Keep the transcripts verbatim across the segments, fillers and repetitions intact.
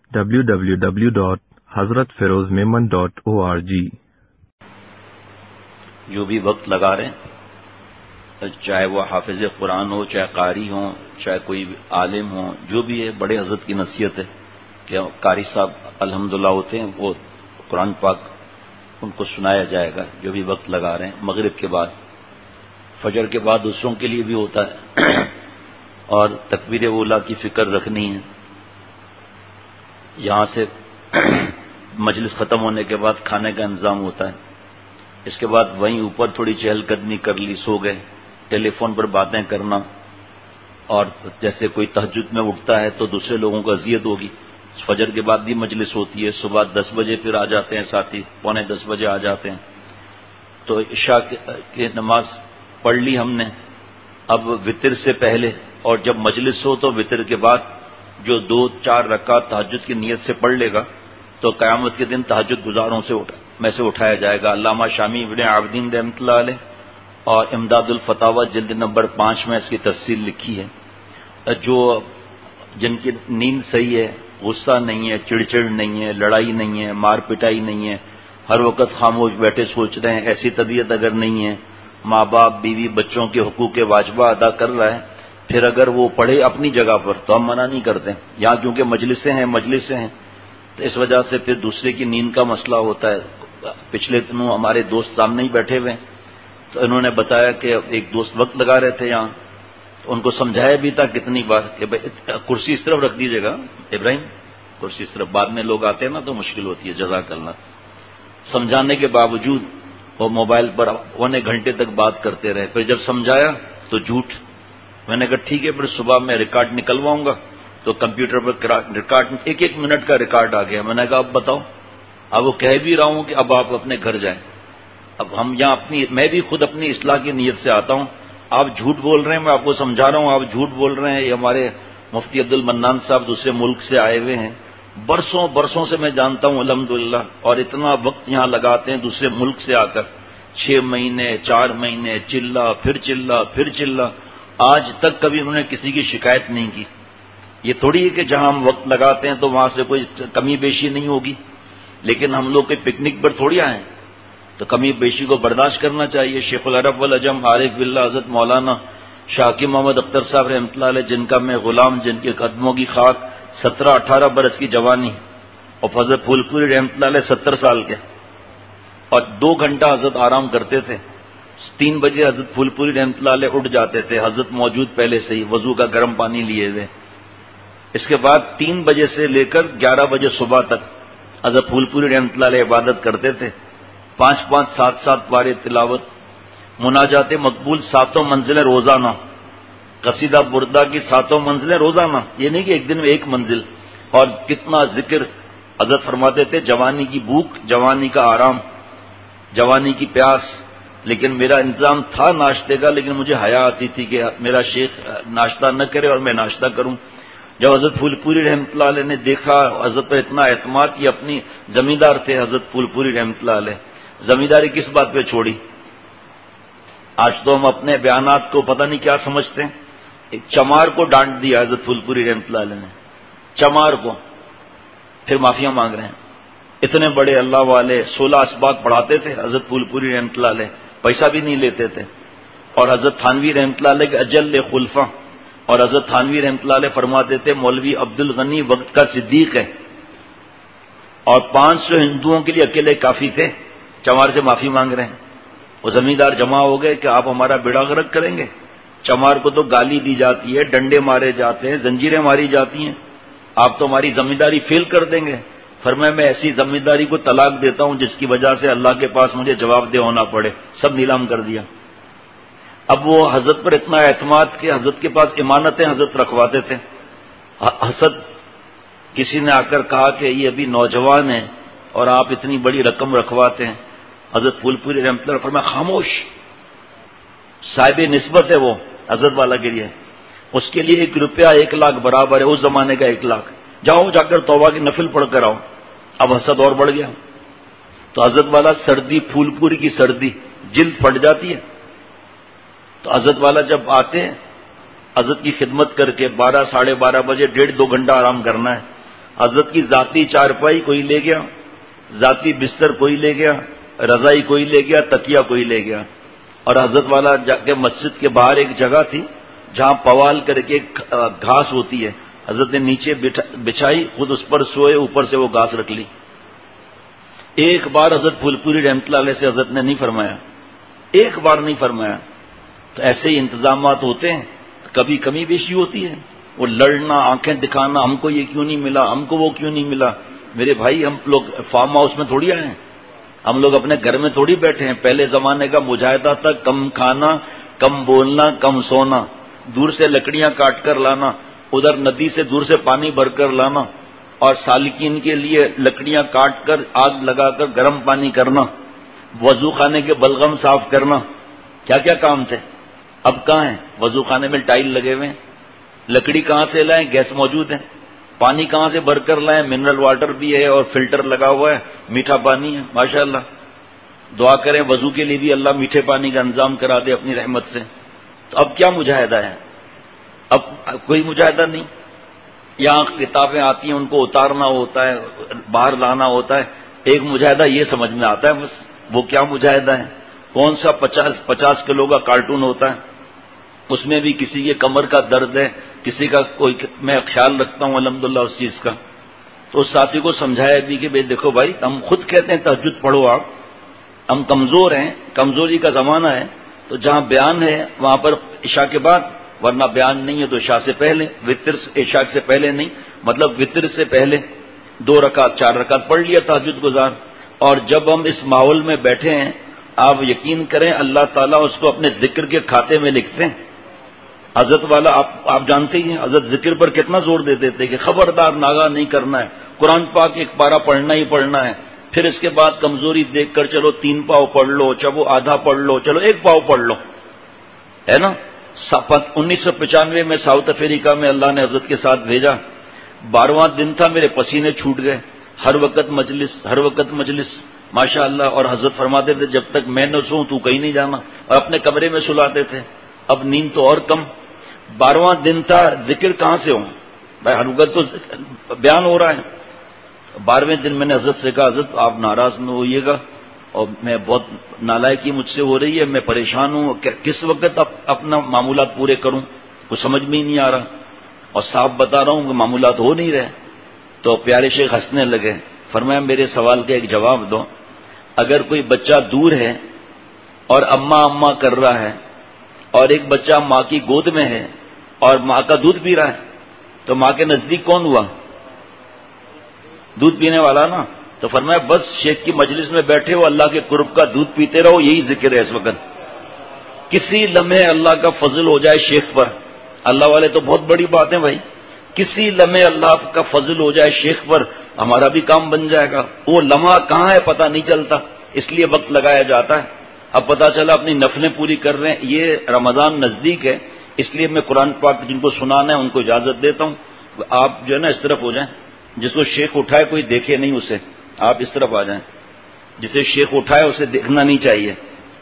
W W W dot Hazrat Feroz Memon dot O R G. جو بھی وقت لگا رہے ہیں، چاہے وہ حافظ قرآن ہو، چاہے قاری ہوں، چاہے کوئی عالم ہو، جو بھی ہے، بڑے حضرت کی نصیحت ہے کہ قاری صاحب الحمدللہ ہوتے ہیں، وہ قرآن پاک ان کو سنایا جائے گا جو بھی وقت لگا رہے ہیں۔ مغرب کے بعد، فجر کے بعد دوسروں کے لیے بھی ہوتا ہے، اور تکبیر اولیٰ کی فکر رکھنی ہے۔ یہاں سے مجلس ختم ہونے کے بعد کھانے کا انتظام ہوتا ہے، اس کے بعد وہیں اوپر تھوڑی چہل قدمی کر لی، سو گئے، ٹیلی فون پر باتیں کرنا، اور جیسے کوئی تہجد میں اٹھتا ہے تو دوسرے لوگوں کو اذیت ہوگی، فجر کے بعد بھی مجلس ہوتی ہے، صبح دس بجے پھر آ جاتے ہیں ساتھی، پونے دس بجے آ جاتے ہیں، تو عشاء کی نماز پڑھ لی ہم نے۔ اب وتر سے پہلے اور جب مجلس ہو تو وتر کے بعد جو دو چار رکعت تہجد کی نیت سے پڑھ لے گا تو قیامت کے دن تہجد گزاروں سے اٹھا میں سے اٹھایا جائے گا۔ علامہ شامی ابن عابدین رحمۃ اللہ علیہ اور امداد الفتاوی جلد نمبر پانچ میں اس کی تفصیل لکھی ہے۔ جو جن کی نیند صحیح ہے، غصہ نہیں ہے، چڑچڑ نہیں ہے، لڑائی نہیں ہے، مار پٹائی نہیں ہے، ہر وقت خاموش بیٹھے سوچ رہے ہیں، ایسی طبیعت اگر نہیں ہے، ماں باپ بیوی بچوں کے حقوق واجبہ ادا کر رہا ہے، پھر اگر وہ پڑھے اپنی جگہ پر تو ہم منع نہیں کرتے، یہاں کیونکہ مجلسیں ہیں مجلسیں ہیں تو اس وجہ سے پھر دوسرے کی نیند کا مسئلہ ہوتا ہے۔ پچھلے دنوں ہمارے دوست سامنے ہی بیٹھے ہوئے ہیں، تو انہوں نے بتایا کہ ایک دوست وقت لگا رہے تھے یہاں، تو ان کو سمجھایا بھی تھا کتنی بار کہ کرسی اس طرف رکھ دیجیے گا ابراہیم، کرسی اس طرف، بعد میں لوگ آتے ہیں نا تو مشکل ہوتی ہے، جزاک اللہ۔ سمجھانے کے باوجود وہ موبائل پر پونے گھنٹے تک بات کرتے رہے، پھر جب سمجھایا تو جھوٹ۔ میں نے کہا ٹھیک ہے، پھر صبح میں ریکارڈ نکلواؤں گا، تو کمپیوٹر پر ریکارڈ ایک ایک منٹ کا ریکارڈ آ گیا۔ میں نے کہا اب بتاؤ، اب وہ کہہ بھی رہا ہوں کہ اب آپ اپنے گھر جائیں، اب ہم یہاں اپنی میں بھی خود اپنی اصلاح کی نیت سے آتا ہوں، آپ جھوٹ بول رہے ہیں، میں آپ کو سمجھا رہا ہوں آپ جھوٹ بول رہے ہیں۔ یہ ہمارے مفتی عبد المنان صاحب دوسرے ملک سے آئے ہوئے ہیں، برسوں برسوں سے میں جانتا ہوں الحمدللہ، اور اتنا وقت یہاں لگاتے ہیں دوسرے ملک سے آ کر، چھ مہینے چار مہینے چلا پھر چلا پھر چلا، آج تک کبھی انہوں نے کسی کی شکایت نہیں کی۔ یہ تھوڑی ہے کہ جہاں ہم وقت لگاتے ہیں تو وہاں سے کوئی کمی بیشی نہیں ہوگی، لیکن ہم لوگ کے پکنک پر تھوڑی آئے تو کمی بیشی کو برداشت کرنا چاہیے۔ شیخ العرب والعجم عارف باللہ حضرت مولانا شاہ حکیم محمد اختر صاحب رحمۃ اللہ علیہ، جن کا میں غلام، جن کے قدموں کی خاک، سترہ اٹھارہ برس کی جوانی، اور حضرت پھول پوری رحمۃ اللہ علیہ ستر سال کے، اور دو گھنٹہ حضرت آرام کرتے تھے۔ تین بجے حضرت پھول پوری رحمۃ اللہ علیہ اٹھ جاتے تھے، حضرت موجود پہلے سے ہی وضو کا گرم پانی لیے ہوئے۔ اس کے بعد تین بجے سے لے کر گیارہ بجے صبح تک حضرت پھول پوری رحمۃ اللہ علیہ عبادت کرتے تھے، پانچ پانچ سات سات پارے تلاوت، مناجات مقبول ساتوں منزلیں روزانہ، قصیدہ بردہ کی ساتوں منزلیں روزانہ، یہ نہیں کہ ایک دن میں ایک منزل، اور کتنا ذکر۔ حضرت فرماتے تھے جوانی کی بھوک، جوانی کا آرام، جوانی کی پیاس، لیکن میرا انتظام تھا ناشتے کا، لیکن مجھے حیا آتی تھی کہ میرا شیخ ناشتہ نہ کرے اور میں ناشتہ کروں۔ جب حضرت پھول پوری رحمۃ اللہ علیہ نے دیکھا حضرت پر اتنا اعتماد، یہ اپنی زمیندار تھے حضرت پھول پوری رحمۃ اللہ علیہ، زمینداری کس بات پہ چھوڑی؟ آج تو ہم اپنے بیانات کو پتہ نہیں کیا سمجھتے ہیں۔ ایک چمار کو ڈانٹ دیا حضرت پھول پوری رحمۃ اللہ علیہ نے، چمار کو، پھر معافیاں مانگ رہے ہیں۔ اتنے بڑے اللہ والے، سولہ اسباق پڑھاتے تھے حضرت پھول پوری رحمۃ اللہ علیہ، پیسہ بھی نہیں لیتے تھے، اور حضرت تھانوی رحمۃ اللہ علیہ کے اجل خلفاء، اور حضرت تھانوی رحمۃ اللہ علیہ فرماتے تھے مولوی عبد الغنی وقت کا صدیق ہے، اور پانچ سو ہندوؤں کے لیے اکیلے کافی تھے۔ چمار سے معافی مانگ رہے ہیں، وہ زمیندار جمع ہو گئے کہ آپ ہمارا بیڑا غرق کریں گے۔ چمار کو تو گالی دی جاتی ہے، ڈنڈے مارے جاتے ہیں، زنجیریں ماری جاتی ہیں، آپ تو ہماری زمینداری فیل کر دیں گے۔ فرمایا میں ایسی زمینداری کو طلاق دیتا ہوں جس کی وجہ سے اللہ کے پاس مجھے جواب دہ ہونا پڑے، سب نیلام کر دیا۔ اب وہ حضرت پر اتنا اعتماد کہ حضرت کے پاس امانتیں حضرت رکھواتے تھے۔ حسد کسی نے آ کر کہا کہ یہ ابھی نوجوان ہیں اور آپ اتنی بڑی رقم رکھواتے ہیں، حضرت پھول پوری رحمۃ اللہ فرمایا خاموش، صاحب نسبت ہے وہ حضرت والا کے لیے، اس کے لیے ایک روپیہ ایک لاکھ برابر ہے، اس زمانے کا ایک لاکھ، جاؤ جا کر توبہ کی نفل پڑھ کر آؤ۔ اب حسد اور بڑھ گیا، تو حضرت والا سردی، پھول پوری کی سردی، جلد پھٹ جاتی ہے، تو حضرت والا جب آتے ہیں حضرت کی خدمت کر کے بارہ ساڑھے بارہ بجے ڈیڑھ دو گھنٹہ آرام کرنا ہے، حضرت کی ذاتی چارپائی کوئی لے گیا، ذاتی بستر کوئی لے گیا، رضائی کوئی لے گیا، تکیہ کوئی لے گیا. اور حضرت والا جا کے مسجد کے باہر ایک جگہ تھی جہاں پوال کر کے گھاس ہوتی ہے، حضرت نے نیچے بچھائی، خود اس پر سوئے، اوپر سے وہ گھاس رکھ لی. ایک بار حضرت پھول پوری رحمۃ اللہ علیہ سے حضرت نے نہیں فرمایا، ایک بار نہیں فرمایا. تو ایسے ہی انتظامات ہوتے ہیں، کبھی کمی بیشی ہوتی ہے. وہ لڑنا، آنکھیں دکھانا، ہم کو یہ کیوں نہیں ملا، ہم کو وہ کیوں نہیں ملا. میرے بھائی ہم لوگ فارم ہاؤس میں تھوڑی آئے ہیں، ہم لوگ اپنے گھر میں تھوڑی بیٹھے ہیں. پہلے زمانے کا مجاہدہ تھا، کم کھانا، کم بولنا، کم سونا، دور سے لکڑیاں کاٹ کر لانا، ادھر ندی سے دور سے پانی بھر کر لانا، اور سالکین کے لیے لکڑیاں کاٹ کر آگ لگا کر گرم پانی کرنا، وضو خانے کے بلغم صاف کرنا. کیا کیا کام تھے. اب کہاں ہیں؟ وضو خانے میں ٹائل لگے ہوئے ہیں، لکڑی کہاں سے لائیں؟ گیس موجود ہے. پانی کہاں سے بھر کر لائیں؟ منرل واٹر بھی ہے اور فلٹر لگا ہوا ہے، میٹھا پانی ہے ماشاءاللہ. دعا کریں وضو کے لیے بھی اللہ میٹھے پانی کا انتظام کرا دے اپنی رحمت سے. تو اب کیا مجاہدہ ہے؟ اب کوئی مجاہدہ نہیں. یہاں کتابیں آتی ہیں، ان کو اتارنا ہوتا ہے، باہر لانا ہوتا ہے. ایک مجاہدہ یہ سمجھ میں آتا ہے بس. وہ کیا مجاہدہ ہے؟ کون سا پچاس پچاس کلو کا کارٹون ہوتا ہے، اس میں بھی کسی کے کمر کا درد ہے، کسی کا کوئی، میں خیال رکھتا ہوں الحمدللہ اس چیز کا. تو اس ساتھی کو سمجھایا بھی کہ بھائی دیکھو بھائی، ہم خود کہتے ہیں تہجد پڑھو، آپ ہم کمزور ہیں، کمزوری کا زمانہ ہے. تو جہاں بیان ہے وہاں پر عشاء کے بعد، ورنہ بیان نہیں ہے تو عشاء سے پہلے، وتر عشاء سے پہلے نہیں، مطلب وتر سے پہلے دو رکعت چار رکعت پڑھ لیا تہجد گزار. اور جب ہم اس ماحول میں بیٹھے ہیں، آپ یقین کریں اللہ تعالیٰ اس کو اپنے ذکر کے کھاتے میں لکھتے ہیں. حضرت والا آپ آپ جانتے ہی ہیں، حضرت ذکر پر کتنا زور دیتے تھے کہ خبردار ناغہ نہیں کرنا ہے، قرآن پاک ایک پارہ پڑھنا ہی پڑھنا ہے. پھر اس کے بعد کمزوری دیکھ کر چلو تین پاؤ پڑھ لو، چلو آدھا پڑھ لو، چلو ایک پاؤ پڑھ لو، ہے نا. انیس سو پچانوے میں ساؤتھ افریقہ میں اللہ نے حضرت کے ساتھ بھیجا. بارہواں دن تھا، میرے پسینے چھوٹ گئے. ہر وقت مجلس، ہر وقت مجلس ماشاء اللہ. اور حضرت فرماتے تھے جب تک میں نہ سوؤں تو کہیں نہیں جانا، اور اپنے کمرے میں سلاتے تھے. اب نیند تو اور کم. بارہواں دن تھا، ذکر کہاں سے ہوں بھائی، ہر وقت تو بیان ہو رہا ہے. بارہویں دن میں نے حضرت سے کہا حضرت آپ ناراض نہ ہوئیے گا، اور میں بہت نالائکی مجھ سے ہو رہی ہے، میں پریشان ہوں، کس وقت اپنا معمولات پورے کروں، کچھ سمجھ میں ہی نہیں آ رہا، اور صاحب بتا رہا ہوں کہ معمولات ہو نہیں رہے. تو پیارے شیخ ہنسنے لگے. فرمایا میرے سوال کا ایک جواب دو. اگر کوئی بچہ دور ہے اور اماں اماں کر رہا ہے، اور ایک بچہ ماں کی گود میں ہے اور ماں کا دودھ پی رہا ہے، تو ماں کے نزدیک کون ہوا؟ دودھ پینے والا نا. تو فرمایا بس شیخ کی مجلس میں بیٹھے ہو، اللہ کے قرب کا دودھ پیتے رہو، یہی ذکر ہے اس وقت. کسی لمحے اللہ کا فضل ہو جائے شیخ پر، اللہ والے تو بہت بڑی بات ہے بھائی. کسی لمحے اللہ کا فضل ہو جائے شیخ پر، ہمارا بھی کام بن جائے گا. وہ لمحہ کہاں ہے پتہ نہیں چلتا، اس لیے وقت لگایا جاتا ہے. اب پتہ چلا اپنی نفلیں پوری کر رہے ہیں. یہ رمضان نزدیک ہے، اس لیے میں قرآن پاک جن کو سنانا ہے ان کو اجازت دیتا ہوں. آپ جو ہے نا اس طرف ہو جائیں، جس کو شیخ اٹھائے کوئی دیکھے نہیں اسے، آپ اس طرف آ جائیں. جسے شیخ اٹھائے اسے دیکھنا نہیں چاہیے.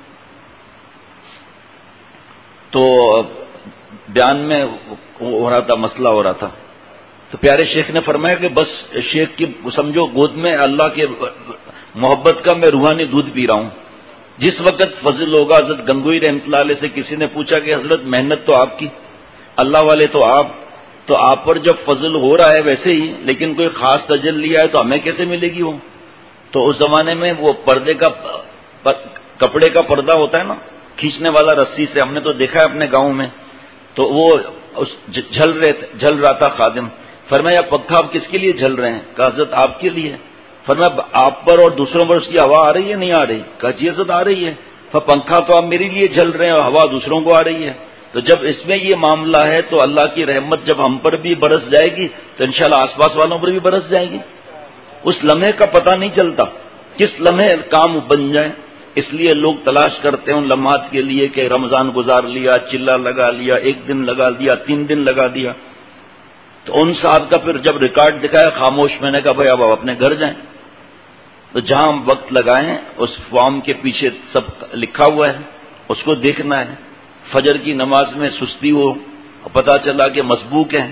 تو بیان میں ہو رہا تھا، مسئلہ ہو رہا تھا. تو پیارے شیخ نے فرمایا کہ بس شیخ کی سمجھو گود میں اللہ کے محبت کا میں روحانی دودھ پی رہا ہوں. جس وقت فضل ہوگا، حضرت گنگوئی رحمۃ اللہ علیہ سے کسی نے پوچھا کہ حضرت محنت تو آپ کی، اللہ والے تو آپ، تو آپ پر جب فضل ہو رہا ہے ویسے ہی، لیکن کوئی خاص تجلی ہے تو ہمیں کیسے ملے گی وہ؟ تو اس زمانے میں وہ پردے کا کپڑے کا پردہ ہوتا ہے نا، کھینچنے والا رسی سے، ہم نے تو دیکھا ہے اپنے گاؤں میں. تو وہ جھل رہے جھل رہا تھا خادم. فرمایا پنکھا آپ کس کے لیے جھل رہے ہیں؟ کہا حضرت آپ کے لیے. فرمایا آپ پر اور دوسروں پر اس کی ہوا آ رہی ہے نہیں آ رہی؟ کہا جی حضرت آ رہی ہے. پنکھا تو آپ میرے لیے جھل رہے ہیں اور ہوا دوسروں کو آ رہی ہے. تو جب اس میں یہ معاملہ ہے تو اللہ کی رحمت جب ہم پر بھی برس جائے گی تو انشاءاللہ آس پاس والوں پر بھی برس جائے گی. اس لمحے کا پتہ نہیں چلتا کس لمحے کام بن جائے. اس لیے لوگ تلاش کرتے ہیں ان لمحات کے لیے کہ رمضان گزار لیا، چلا لگا لیا، ایک دن لگا دیا، تین دن لگا دیا. تو ان صاحب کا پھر جب ریکارڈ دکھایا خاموش، میں نے کہا بھائی اب آپ اپنے گھر جائیں. تو جہاں وقت لگائیں اس فارم کے پیچھے سب لکھا ہوا ہے، اس کو دیکھنا ہے. فجر کی نماز میں سستی ہو، پتہ چلا کہ مسبوق ہیں،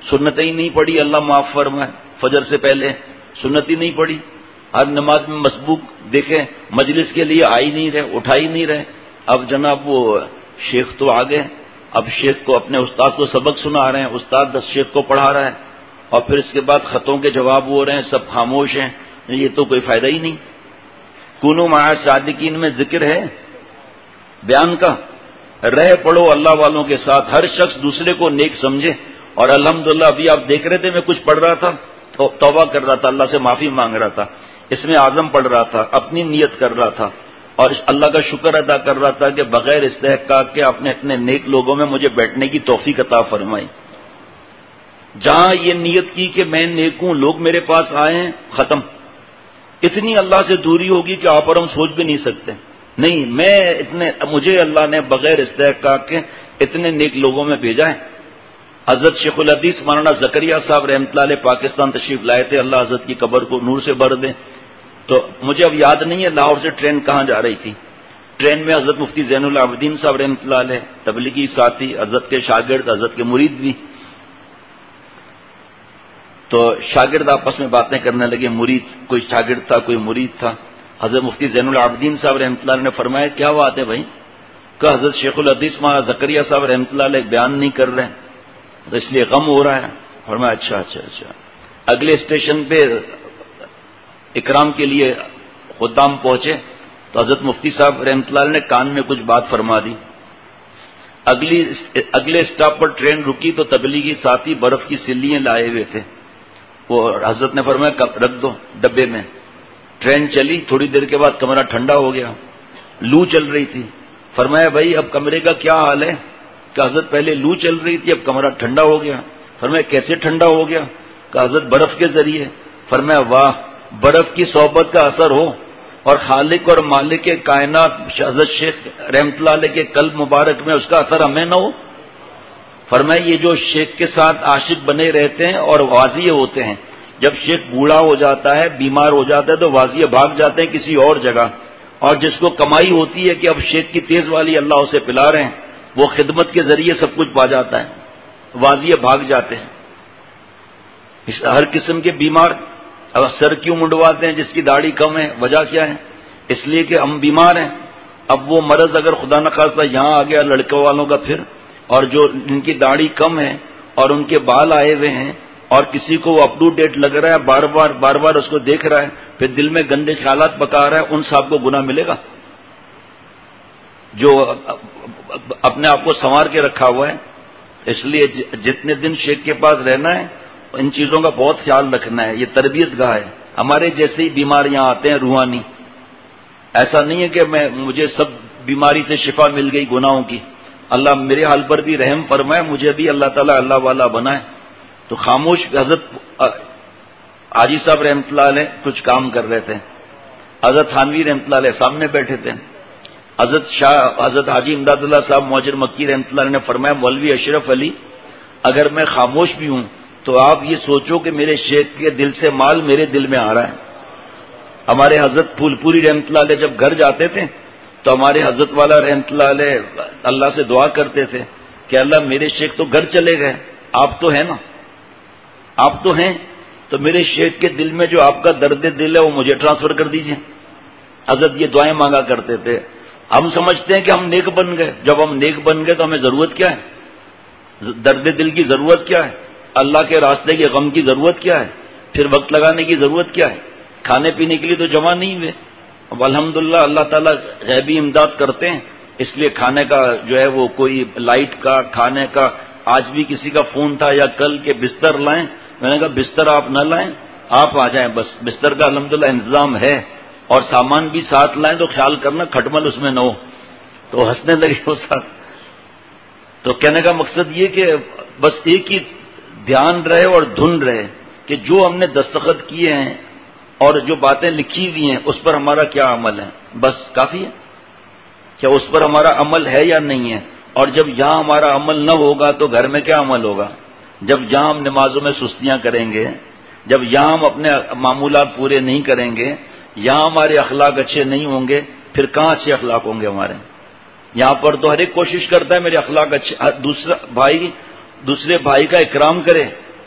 سنتیں ہی نہیں پڑھی، اللہ معاف فرمائے، فجر سے پہلے سنت ہی نہیں پڑھی، ہر نماز میں مسبوق دیکھیں مجلس کے لیے آئی نہیں رہے، اٹھائی نہیں رہے. اب جناب وہ شیخ تو آ گئے، اب شیخ کو اپنے استاد کو سبق سنا رہے ہیں، استاد دس شیخ کو پڑھا رہا ہے، اور پھر اس کے بعد خطوں کے جواب ہو رہے ہیں، سب خاموش ہیں. یہ تو کوئی فائدہ ہی نہیں. کونوا مع الصادقین میں ذکر ہے بیان کا، رہ پڑھو اللہ والوں کے ساتھ، ہر شخص دوسرے کو نیک سمجھے. اور الحمدللہ ابھی آپ دیکھ رہے تھے میں کچھ پڑھ رہا تھا، توبہ کر رہا تھا، اللہ سے معافی مانگ رہا تھا، اس میں اعظم پڑھ رہا تھا، اپنی نیت کر رہا تھا، اور اللہ کا شکر ادا کر رہا تھا کہ بغیر استحقاق کے آپ نے اتنے نیک لوگوں میں مجھے بیٹھنے کی توفیق عطا فرمائی. جہاں یہ نیت کی کہ میں نیک ہوں، لوگ میرے پاس آئے ہیں، ختم. اتنی اللہ سے دوری ہوگی کہ آپ اور ہم سوچ بھی نہیں سکتے. نہیں، میں اتنے مجھے اللہ نے بغیر استحقاق کے اتنے نیک لوگوں میں بھیجا ہے. حضرت شیخ الحدیث مولانا زکریا صاحب رحمۃ اللہ علیہ پاکستان تشریف لائے تھے، اللہ حضرت کی قبر کو نور سے بھر دیں. تو مجھے اب یاد نہیں ہے لاہور سے ٹرین کہاں جا رہی تھی. ٹرین میں حضرت مفتی زین العابدین صاحب رحمۃ اللہ علیہ تبلیغی ساتھی، حضرت کے شاگرد، حضرت کے مرید بھی. تو شاگرد آپس میں باتیں کرنے لگے، مرید کوئی شاگرد تھا کوئی مرید تھا. حضرت مفتی زین العابدین صاحب رحمۃ اللہ علیہ نے فرمایا کیا بات ہے بھائی؟ کہ حضرت شیخ الحدیث مولانا زکریا صاحب رحمۃ اللہ علیہ بیان نہیں کر رہے تو اس لیے غم ہو رہا ہے. فرمایا اچھا اچھا اچھا. اگلے اسٹیشن پہ اکرام کے لیے خدام پہنچے تو حضرت مفتی صاحب رحمۃ اللہ علیہ نے کان میں کچھ بات فرما دی. اگلی اگلے اسٹاپ پر ٹرین رکی تو تبلیغی ساتھی برف کی سلیاں لائے ہوئے تھے. وہ حضرت نے فرمایا رکھ دو ڈبے میں. ٹرین چلی، تھوڑی دیر کے بعد کمرہ ٹھنڈا ہو گیا، لو چل رہی تھی. فرمایا بھائی اب کمرے کا کیا حال ہے؟ کہ حضرت پہلے لو چل رہی تھی، اب کمرہ ٹھنڈا ہو گیا. فرمایا کیسے ٹھنڈا ہو گیا؟ کہ حضرت برف کے ذریعے. فرمایا واہ، برف کی صحبت کا اثر ہو اور خالق اور مالک کے کائنات حضرت شیخ رحمۃ اللہ علیہ کے قلب مبارک میں اس کا اثر ہمیں نہ ہو. فرمایا یہ جو شیخ کے ساتھ عاشق بنے رہتے ہیں اور واضح ہوتے ہیں، جب شیخ بوڑھا ہو جاتا ہے، بیمار ہو جاتا ہے تو واضح بھاگ جاتے ہیں کسی اور جگہ، اور جس کو کمائی ہوتی ہے کہ اب شیخ کی تیز والی اللہ اسے پلا رہے ہیں، وہ خدمت کے ذریعے سب کچھ پا جاتا ہے، واضح بھاگ جاتے ہیں. ہر قسم کے بیمار اب سر کیوں منڈواتے ہیں؟ جس کی داڑھی کم ہے، وجہ کیا ہے؟ اس لیے کہ ہم بیمار ہیں. اب وہ مرض اگر خدا نخواستہ یہاں آ گیا لڑکوں والوں کا، پھر اور جو ان کی داڑھی کم ہے اور ان کے بال آئے ہوئے ہیں اور کسی کو وہ اپ ٹو ڈیٹ لگ رہا ہے، بار بار بار بار اس کو دیکھ رہا ہے، پھر دل میں گندے خیالات پکا رہا ہے، ان صاحب کو گناہ ملے گا جو اپنے آپ کو سنوار کے رکھا ہوا ہے. اس لیے جتنے دن شیخ کے پاس رہنا ہے ان چیزوں کا بہت خیال رکھنا ہے. یہ تربیت گاہ ہے. ہمارے جیسے ہی بیمار یہاں آتے ہیں روحانی. ایسا نہیں ہے کہ میں مجھے سب بیماری سے شفا مل گئی گناہوں کی. اللہ میرے حال پر بھی رحم فرمائے، مجھے بھی اللہ تعالیٰ اللہ والا بنائے. تو خاموش حضرت حاجی صاحب رحمۃ اللہ علیہ کچھ کام کر رہے تھے، حضرت تھانوی رحمۃ اللہ علیہ سامنے بیٹھے تھے. حضرت شاہ حضرت حاجی امداد اللہ صاحب موجر مکی رحمۃ اللہ علیہ نے فرمایا مولوی اشرف علی اگر میں خاموش بھی ہوں تو آپ یہ سوچو کہ میرے شیخ کے دل سے مال میرے دل میں آ رہا ہے. ہمارے حضرت پھول پوری رحمۃ اللہ علیہ جب گھر جاتے تھے تو ہمارے حضرت والا رحمۃ اللہ علیہ اللہ سے دعا کرتے تھے کہ اللہ میرے شیخ تو گھر چلے گئے، آپ تو ہیں نا، آپ تو ہیں، تو میرے شیخ کے دل میں جو آپ کا درد دل ہے وہ مجھے ٹرانسفر کر دیجئے. حضرت یہ دعائیں مانگا کرتے تھے. ہم سمجھتے ہیں کہ ہم نیک بن گئے. جب ہم نیک بن گئے تو ہمیں ضرورت کیا ہے؟ درد دل کی ضرورت کیا ہے؟ اللہ کے راستے کے غم کی ضرورت کیا ہے؟ پھر وقت لگانے کی ضرورت کیا ہے؟ کھانے پینے کے لیے تو جمع نہیں ہوئے. اب الحمدللہ اللہ تعالیٰ غیبی امداد کرتے ہیں، اس لیے کھانے کا جو ہے وہ کوئی لائٹ کا کھانے کا. آج بھی کسی کا فون تھا یا کل کے بستر لائیں، میں نے کہا بستر آپ نہ لائیں، آپ آ جائیں، بس بستر کا الحمدللہ انتظام ہے، اور سامان بھی ساتھ لائیں تو خیال کرنا کھٹمل اس میں نہ ہو. تو ہنسنے لگے وہ ساتھ. تو کہنے کا مقصد یہ کہ بس ایک ہی دھیان رہے اور دھن رہے کہ جو ہم نے دستخط کیے ہیں اور جو باتیں لکھی ہوئی ہیں اس پر ہمارا کیا عمل ہے، بس کافی ہے. کیا اس پر ہمارا عمل ہے یا نہیں ہے؟ اور جب یہاں ہمارا عمل نہ ہوگا تو گھر میں کیا عمل ہوگا؟ جب یہاں ہم نمازوں میں سستیاں کریں گے، جب یہاں ہم اپنے معمولات پورے نہیں کریں گے، یہاں ہمارے اخلاق اچھے نہیں ہوں گے، پھر کہاں اچھے اخلاق ہوں گے ہمارے؟ یہاں پر تو ہر ایک کوشش کرتا ہے میرے اخلاق اچھے، دوسرا بھائی دوسرے بھائی کا اکرام کرے،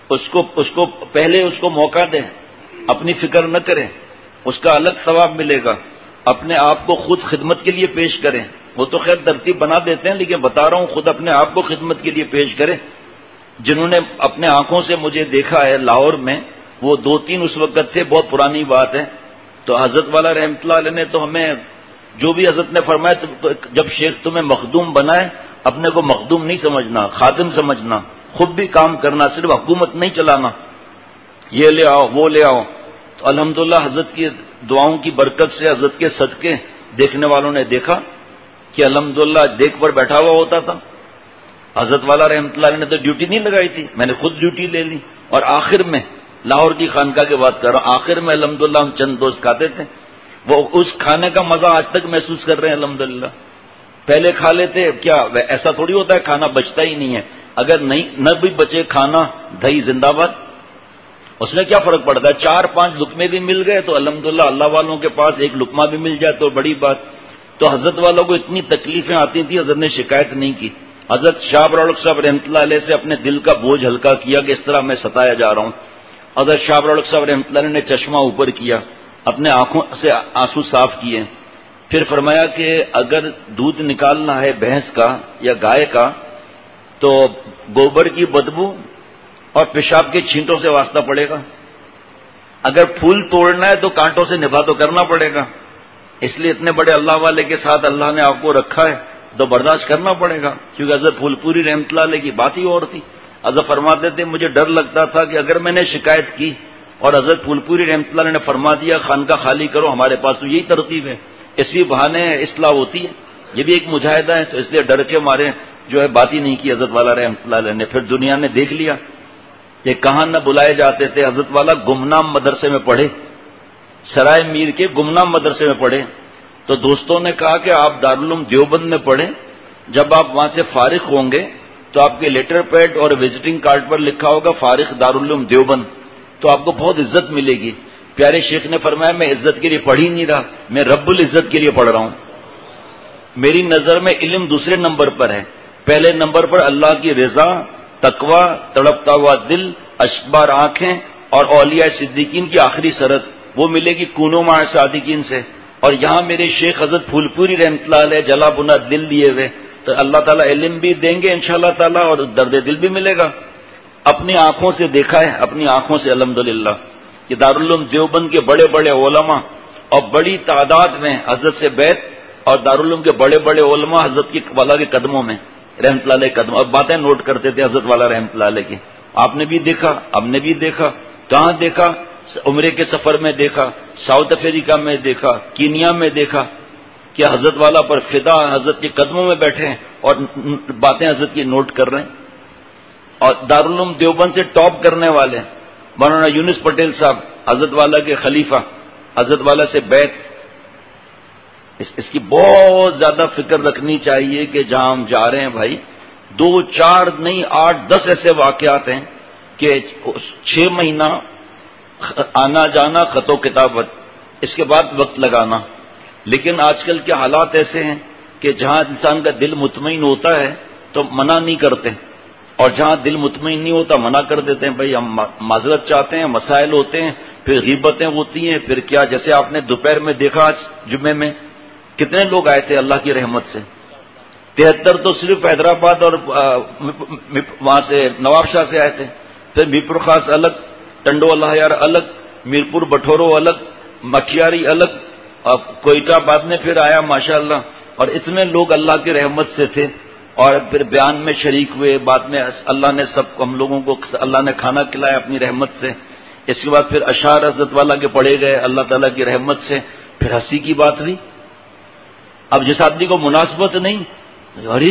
اس کو اس کو پہلے اس کو موقع دیں، اپنی فکر نہ کریں، اس کا الگ ثواب ملے گا. اپنے آپ کو خود خدمت کے لیے پیش کریں. وہ تو خیر ترتیب بنا دیتے ہیں، لیکن بتا رہا ہوں خود اپنے آپ کو خدمت کے لیے پیش کریں. جنہوں نے اپنے آنکھوں سے مجھے دیکھا ہے لاہور میں، وہ دو تین اس وقت تھے، بہت پرانی بات ہے. تو حضرت والا رحمۃ اللہ علیہ نے تو ہمیں جو بھی حضرت نے فرمایا، جب شیخ تمہیں مخدوم بنائے اپنے کو مخدوم نہیں سمجھنا، خادم سمجھنا، خود بھی کام کرنا، صرف حکومت نہیں چلانا، یہ لے آؤ وہ لے آؤ. تو الحمدللہ حضرت کی دعاؤں کی برکت سے، حضرت کے صدقے دیکھنے والوں نے دیکھا کہ الحمدللہ دیکھ پر بیٹھا ہوا ہوتا تھا. حضرت والا رحمۃ اللہ علیہ نے تو ڈیوٹی نہیں لگائی تھی، میں نے خود ڈیوٹی لے لی. اور آخر میں لاہور کی خانقاہ کی بات کر رہا ہوں، آخر میں الحمدللہ ہم چند دوست کھاتے تھے، وہ اس کھانے کا مزہ آج تک محسوس کر رہے ہیں الحمدللہ. پہلے کھا لیتے، کیا ایسا تھوڑی ہوتا ہے کھانا بچتا ہی نہیں ہے، اگر نہیں نہ بھی بچے کھانا، دہی زندہ باد، اس میں کیا فرق پڑتا ہے؟ چار پانچ لقمے بھی مل گئے تو الحمدللہ اللہ والوں کے پاس ایک لقمہ بھی مل جائے تو بڑی بات. تو حضرت والوں کو اتنی تکلیفیں آتی تھیں، حضرت نے شکایت نہیں کی. حضرت شاہ برولک صاحب رحمۃ اللہ علیہ سے اپنے دل کا بوجھ ہلکا کیا کہ اس طرح میں ستایا جا رہا ہوں. حضرت شاہ برولک صاحب رحمۃ اللہ علیہ نے چشمہ اوپر کیا، اپنے آنکھوں سے آنسو صاف کیے، پھر فرمایا کہ اگر دودھ نکالنا ہے بھینس کا یا گائے کا تو گوبر کی بدبو اور پیشاب کے چھینٹوں سے واسطہ پڑے گا، اگر پھول توڑنا ہے تو کانٹوں سے نبھا تو کرنا پڑے گا. اس لیے اتنے بڑے اللہ والے کے ساتھ اللہ نے آپ کو رکھا ہے تو برداشت کرنا پڑے گا. کیونکہ حضرت پھول پوری رحمۃ اللہ علیہ کی بات ہی اور تھی. حضرت فرماتے تھے مجھے ڈر لگتا تھا کہ اگر میں نے شکایت کی اور حضرت پھول پوری رحمۃ اللہ نے فرما دیا خانقاہ خالی کرو، ہمارے پاس تو یہی ترتیب ہے، اسی بہانے اصلاح ہوتی ہے، یہ بھی ایک مجاہدہ ہے. تو اس لیے ڈر کے مارے جو ہے بات ہی نہیں کی حضرت والا رحمۃ اللہ علیہ نے. پھر دنیا نے دیکھ لیا کہ کہاں نہ بلائے جاتے تھے. حضرت والا گمنام مدرسے میں پڑھے، سرائے میر کے گمنام مدرسے میں پڑھے. تو دوستوں نے کہا کہ آپ دارالعلوم دیوبند میں پڑھیں، جب آپ وہاں سے فارغ ہوں گے تو آپ کے لیٹر پیڈ اور وزٹنگ کارڈ پر لکھا ہوگا فارغ دارالعلوم دیوبند، تو آپ کو بہت عزت ملے گی. پیارے شیخ نے فرمایا میں عزت کے لیے پڑھ ہی نہیں رہا، میں رب العزت کے لیے پڑھ رہا ہوں. میری نظر میں علم دوسرے نمبر پر ہے، پہلے نمبر پر اللہ کی رضا، تقوی، تڑپتا ہوا دل، اشبار آنکھیں اور اولیاء صدیقین کی آخری سرحد وہ ملے گی کونو مع صادقین سے. اور یہاں میرے شیخ حضرت پھول پوری رحمۃ اللہ علیہ جلا بنا دل لیے ہوئے، تو اللہ تعالیٰ علم بھی دیں گے انشاءاللہ تعالیٰ اور درد دل بھی ملے گا. اپنی آنکھوں سے دیکھا ہے، اپنی آنکھوں سے الحمدللہ کہ دارالعلوم دیوبند کے بڑے بڑے علماء اور بڑی تعداد میں حضرت سے بیعت، اور دارالعلوم کے بڑے بڑے علماء حضرت کی والا کے قدموں میں رحمۃ اللہ علیہ قدم، اور باتیں نوٹ کرتے تھے حضرت والا رحمۃ اللہ علیہ کی. آپ نے بھی دیکھا، ہم نے بھی دیکھا. کہاں دیکھا؟ عمرے کے سفر میں دیکھا، ساؤتھ افریقہ میں دیکھا، کینیا میں دیکھا کہ حضرت والا پر فدا حضرت کے قدموں میں بیٹھے ہیں اور باتیں حضرت کی نوٹ کر رہے ہیں. اور دارالعلوم دیوبند سے ٹاپ کرنے والے مولانا یونس پٹیل صاحب حضرت والا کے خلیفہ، حضرت والا سے بیعت. اس, اس کی بہت زیادہ فکر رکھنی چاہیے کہ جہاں ہم جا رہے ہیں بھائی، دو چار نہیں آٹھ دس ایسے واقعات ہیں کہ چھ مہینہ آنا جانا خط و کتابت، اس کے بعد وقت لگانا. لیکن آج کل کے حالات ایسے ہیں کہ جہاں انسان کا دل مطمئن ہوتا ہے تو منع نہیں کرتے، اور جہاں دل مطمئن نہیں ہوتا منع کر دیتے ہیں. بھائی ہم معذرت چاہتے ہیں، مسائل ہوتے ہیں، پھر غیبتیں ہوتی ہیں، پھر کیا. جیسے آپ نے دوپہر میں دیکھا آج جمعے میں کتنے لوگ آئے تھے اللہ کی رحمت سے، تہتر تو صرف حیدرآباد اور وہاں سے نواب شاہ سے آئے تھے، پھر میرپور خاص الگ، ٹنڈو اللہ یار الگ، میرپور بٹھورو الگ، مکھیاری الگ، اور کوئٹہ بعد میں پھر آیا ماشاءاللہ. اور اتنے لوگ اللہ کی رحمت سے تھے اور پھر بیان میں شریک ہوئے. بعد میں اللہ نے سب ہم لوگوں کو اللہ نے کھانا کھلایا اپنی رحمت سے. اس کے بعد پھر اشعار حضرت والا کے پڑھے گئے اللہ تعالیٰ کی رحمت سے. پھر ہنسی کی بات ہوئی. اب جس آدمی کو مناسبت نہیں، ارے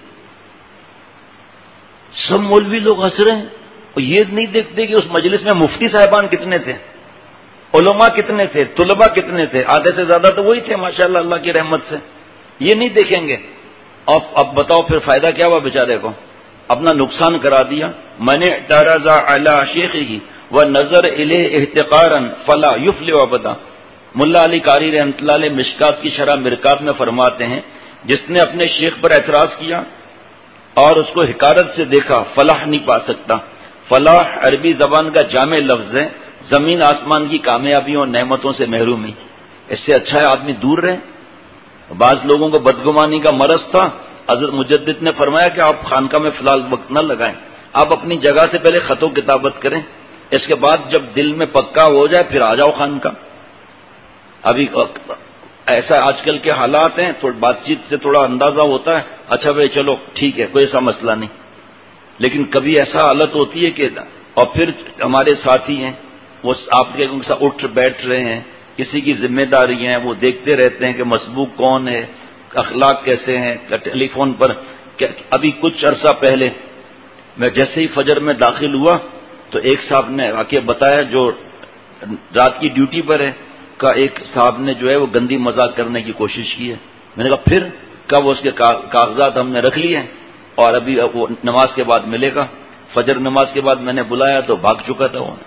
سب مولوی لوگ ہنس رہے ہیں، اور یہ نہیں دیکھتے کہ اس مجلس میں مفتی صاحبان کتنے تھے، علماء کتنے تھے، طلباء کتنے تھے. آدھے سے زیادہ تو وہی تھے ماشاءاللہ اللہ کی رحمت سے. یہ نہیں دیکھیں گے. اب اب بتاؤ پھر فائدہ کیا ہوا بیچارے کو؟ اپنا نقصان کرا دیا. من اعترض علی شیخہ ونظر الیہ احتقارا فلا یفلح ابدا. ملا علی قاری رحمۃ اللہ علیہ مشکات کی شرح مرکات میں فرماتے ہیں جس نے اپنے شیخ پر اعتراض کیا اور اس کو حقارت سے دیکھا فلاح نہیں پا سکتا. فلاح عربی زبان کا جامع لفظ ہے، زمین آسمان کی کامیابیوں اور نعمتوں سے محرومی، اس سے اچھا ہے آدمی دور رہے۔ بعض لوگوں کو بدگمانی کا مرض تھا، حضرت مجدد نے فرمایا کہ آپ خانقاہ میں فی الحال وقت نہ لگائیں، آپ اپنی جگہ سے پہلے خط و کتابت کریں، اس کے بعد جب دل میں پکا ہو جائے پھر آ جاؤ خانقاہ۔ ابھی ایسا آج کل کے حالات ہیں، تو بات چیت سے تھوڑا اندازہ ہوتا ہے، اچھا بھائی چلو ٹھیک ہے کوئی ایسا مسئلہ نہیں، لیکن کبھی ایسا حالت ہوتی ہے کہ اور پھر ہمارے ساتھی ہیں وہ آپ کے ساتھ اٹھ بیٹھ رہے ہیں، کسی کی ذمہ داری ہیں، وہ دیکھتے رہتے ہیں کہ مسبوق کون ہے، اخلاق کیسے ہیں، ٹیلی فون پر۔ ابھی کچھ عرصہ پہلے میں جیسے ہی فجر میں داخل ہوا تو ایک صاحب نے آ کے بتایا جو رات کی ڈیوٹی پر ہے، کا ایک صاحب نے جو ہے وہ گندی مذاق کرنے کی کوشش کی ہے۔ میں نے کہا پھر کب؟ اس کے کاغذات ہم نے رکھ لیے ہیں اور ابھی وہ نماز کے بعد ملے گا۔ فجر نماز کے بعد میں نے بلایا تو بھاگ چکا تھا، وہ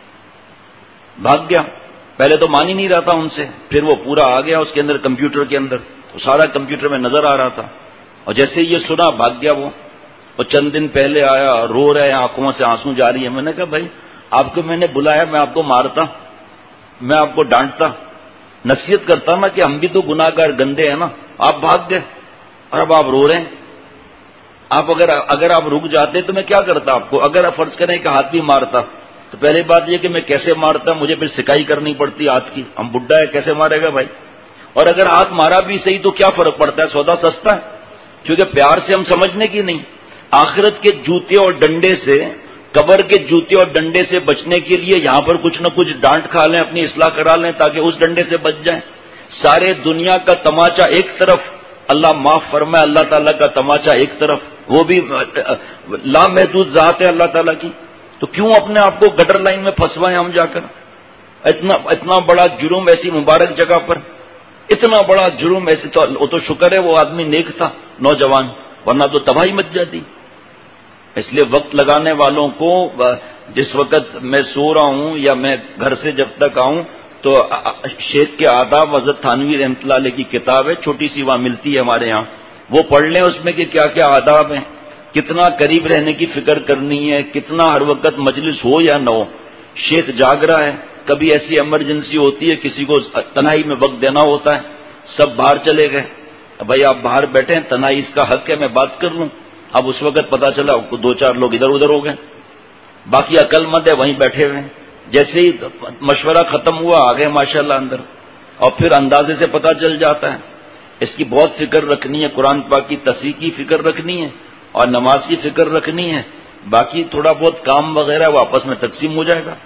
بھاگ گیا۔ پہلے تو مان ہی نہیں رہا تھا ان سے، پھر وہ پورا آ گیا اس کے اندر، کمپیوٹر کے اندر سارا کمپیوٹر میں نظر آ رہا تھا، اور جیسے ہی یہ سنا بھاگ گیا وہ۔ اور چند دن پہلے آیا، رو رہے ہیں، آنکھوں سے آنسو جاری ہے۔ میں نے کہا بھائی آپ کو میں نے بلایا، میں آپ کو مارتا، میں آپ کو ڈانٹتا، نصیحت کرتا نا کہ ہم بھی تو گناہ گار گندے ہیں نا، آپ بھاگ گئے اور اب آپ رو رہے ہیں۔ آپ اگر اگر آپ رک جاتے تو میں کیا کرتا آپ کو؟ اگر آپ فرض کریں کہ ہاتھ بھی مارتا تو پہلی بات یہ کہ میں کیسے مارتا، مجھے پھر سکائی کرنی پڑتی ہاتھ کی، ہم بڈھا ہے کیسے مارے گا بھائی؟ اور اگر ہاتھ مارا بھی صحیح تو کیا فرق پڑتا ہے، سودا سستا ہے، کیونکہ پیار سے ہم سمجھنے کی نہیں۔ آخرت کے جوتے اور ڈنڈے سے، قبر کے جوتے اور ڈنڈے سے بچنے کے لیے یہاں پر کچھ نہ کچھ ڈانٹ کھا لیں، اپنی اصلاح کرا لیں تاکہ اس ڈنڈے سے بچ جائیں۔ سارے دنیا کا تماچا ایک طرف، اللہ معاف فرمائے، اللہ تعالیٰ کا تماچا ایک طرف، وہ بھی لامحدود ذات ہے اللہ تعالیٰ کی، تو کیوں اپنے آپ کو گٹر لائن میں پھنسوائیں ہم جا کر؟ اتنا اتنا بڑا جرم ایسی مبارک جگہ پر، اتنا بڑا جرم ایسے، تو وہ تو شکر ہے وہ آدمی نیک تھا نوجوان، ورنہ تو تباہی مچ جاتی۔ اس لیے وقت لگانے والوں کو، جس وقت میں سو رہا ہوں یا میں گھر سے جب تک آؤں تو شیخ کے آداب حضرت تھانوی رحمۃ اللہ علیہ کی کتاب ہے، چھوٹی سی وہاں ملتی ہے ہمارے ہاں، وہ پڑھ لیں اس میں کہ کیا کیا آداب ہیں، کتنا قریب رہنے کی فکر کرنی ہے، کتنا ہر وقت مجلس ہو یا نہ ہو شیخ جاگ رہا ہے، کبھی ایسی ایمرجنسی ہوتی ہے کسی کو تنہائی میں وقت دینا ہوتا ہے، سب باہر چلے گئے، بھائی آپ باہر بیٹھے ہیں، تنہائی اس کا حق ہے میں بات کر لوں، اب اس وقت پتا چلا دو چار لوگ ادھر ادھر ہو گئے، باقی عقل مند ہے وہیں بیٹھے ہوئے ہیں، جیسے ہی مشورہ ختم ہوا آگے ماشاءاللہ اندر، اور پھر اندازے سے پتا چل جاتا ہے۔ اس کی بہت فکر رکھنی ہے، قرآن پاک کی تصحیح کی فکر رکھنی ہے اور نماز کی فکر رکھنی ہے، باقی تھوڑا بہت کام وغیرہ وہ آپس میں تقسیم ہو جائے گا۔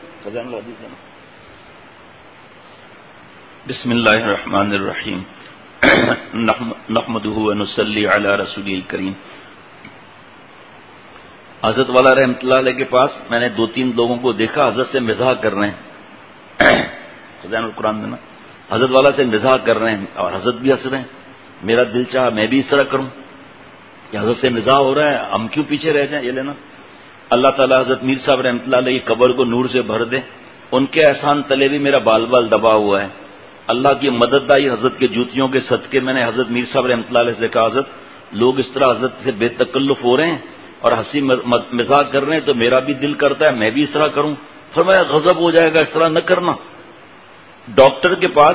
بسم اللہ الرحمن الرحیم، نحمدہ ونصلی علی رسولہ الکریم۔ حضرت والا رحمۃ اللہ علیہ کے پاس میں نے دو تین لوگوں کو دیکھا حضرت سے مزاح کر رہے ہیں، خزائن القرآن میں نا، حضرت والا سے مزاح کر رہے ہیں اور حضرت بھی ہنس رہے ہیں۔ میرا دل چاہا میں بھی اس طرح کروں کہ حضرت سے مزاح ہو رہا ہے، ہم کیوں پیچھے رہ جائیں؟ یہ لینا اللہ تعالیٰ حضرت میر صاحب رحمۃ اللہ علیہ کی قبر کو نور سے بھر دے، ان کے احسان تلے بھی میرا بال بال دبا ہوا ہے، اللہ کی مدد آئی حضرت کے جوتیوں کے صدقے۔ میں نے حضرت میر صاحب رحمۃ اللہ علیہ سے کہا حضرت لوگ اس طرح حضرت سے بے تکلف ہو رہے ہیں اور ہنسی مزاح کر رہے ہیں تو میرا بھی دل کرتا ہے میں بھی اس طرح کروں، فرمایا غضب ہو جائے گا، اس طرح نہ کرنا۔ ڈاکٹر کے پاس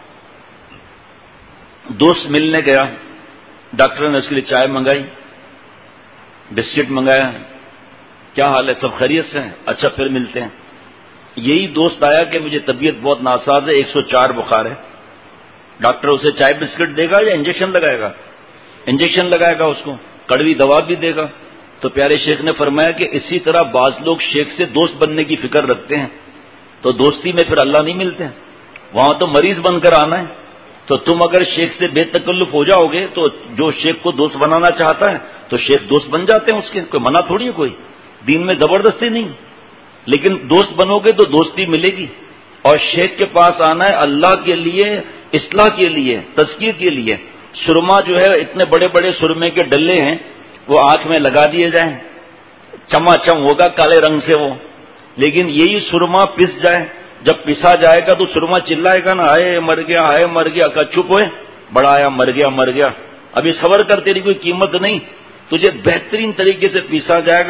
دوست ملنے گیا، ڈاکٹر نے اس کے لیے چائے منگائی، بسکٹ منگایا، کیا حال ہے سب خیریت سے ہیں؟ اچھا پھر ملتے ہیں۔ یہی دوست آیا کہ مجھے طبیعت بہت ناساز ہے، ایک سو چار بخار ہے، ڈاکٹر اسے چائے بسکٹ دے گا یا انجیکشن لگائے گا؟ انجیکشن لگائے گا، اس کو کڑوی دوا بھی دے گا۔ تو پیارے شیخ نے فرمایا کہ اسی طرح بعض لوگ شیخ سے دوست بننے کی فکر رکھتے ہیں تو دوستی میں پھر اللہ نہیں ملتے ہیں، وہاں تو مریض بن کر آنا ہے۔ تو تم اگر شیخ سے بے تکلف ہو جاؤ گے تو جو شیخ کو دوست بنانا چاہتا ہے تو شیخ دوست بن جاتے ہیں اس کے، کوئی منع تھوڑی ہے، کوئی دین میں زبردستی نہیں، لیکن دوست بنو گے تو دوستی ملے گی۔ اور شیخ کے پاس آنا ہے اللہ کے لیے، اصلاح کے لیے، تذکیر کے لیے۔ سرما جو ہے اتنے بڑے بڑے سرمے کے ڈلے ہیں، وہ آنکھ میں لگا دیے جائیں چما چم ہوگا کالے رنگ سے وہ، لیکن یہی سرما پس جائے، جب پسا جائے گا تو سرما چلائے گا نا، آئے مر گیا آئے مر گیا، کا چپ ہوئے بڑا آیا مر گیا مر گیا، ابھی صبر کر تیری کوئی قیمت نہیں، تجھے بہترین طریقے سے پیسا جائے گا،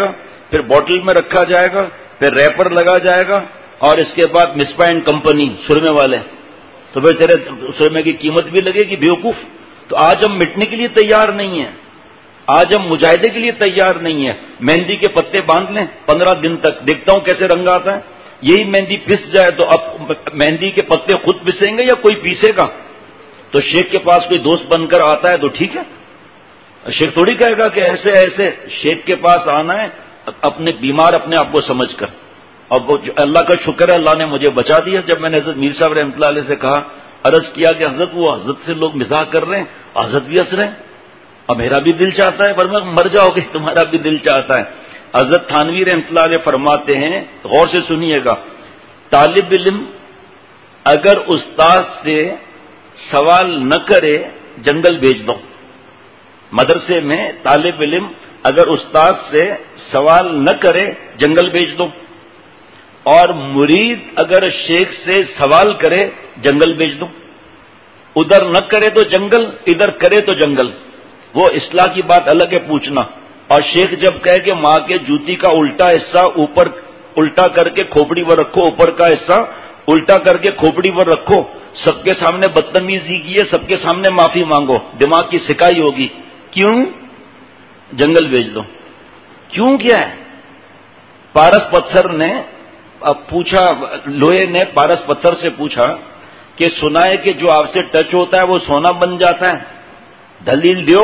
پھر بوٹل میں رکھا جائے گا، پھر ریپر لگا جائے گا، اور اس کے بعد مسپا اینڈ کمپنی سرمے والے، تو پھر تیرے سرمے کی قیمت بھی لگے گی بیوقوف۔ تو آج ہم مٹنے کے لیے تیار نہیں ہیں، آج ہم مجاہدے کے لیے تیار نہیں ہیں۔ مہندی کے پتے باندھ لیں پندرہ دن تک، دیکھتا ہوں کیسے رنگ آتا ہے۔ یہی مہندی پس جائے تو اب مہندی کے پتے خود پسیں گے یا کوئی پیسے گا؟ تو شیخ کے پاس کوئی دوست بن کر آتا ہے تو ٹھیک ہے، شیخ تھوڑی کہے گا کہ ایسے ایسے۔ شیخ کے پاس آنا ہے اپنے بیمار اپنے آپ کو سمجھ کر، اور وہ اللہ کا شکر ہے اللہ نے مجھے بچا دیا۔ جب میں نے حضرت میر صاحب رحمۃ اللہ علیہ سے کہا، عرض کیا کہ حضرت وہ حضرت سے لوگ مزاح کر رہے ہیں، حضرت بھی ہنس رہے ہیں، اور میرا بھی دل چاہتا ہے، پر میں مر جاؤ گے تمہارا بھی دل چاہتا ہے۔ حضرت تھانوی رحمۃ اللہ علیہ فرماتے ہیں، غور سے سنیے گا، طالب علم اگر استاد سے سوال نہ کرے جنگل بھیج دو۔ مدرسے میں طالب علم اگر استاد سے سوال نہ کرے جنگل بھیج دو، اور مرید اگر شیخ سے سوال کرے جنگل بھیج دو۔ ادھر نہ کرے تو جنگل، ادھر کرے تو جنگل۔ وہ اصلاح کی بات الگ ہے پوچھنا، اور شیخ جب کہے کہ ماں کے جوتی کا الٹا حصہ اوپر الٹا کر کے کھوپڑی پر رکھو، اوپر کا حصہ الٹا کر کے کھوپڑی پر رکھو، سب کے سامنے بدتمیزی کی ہے، سب کے سامنے معافی مانگو، دماغ کی سکائی ہوگی۔ کیوں؟ جنگل بھیج دو۔ کیوں کیا ہے؟ پارس پتھر نے پوچھا، لوہے نے پارس پتھر سے پوچھا کہ سنا ہے کہ جو آپ سے ٹچ ہوتا ہے وہ سونا بن جاتا ہے، دلیل دیو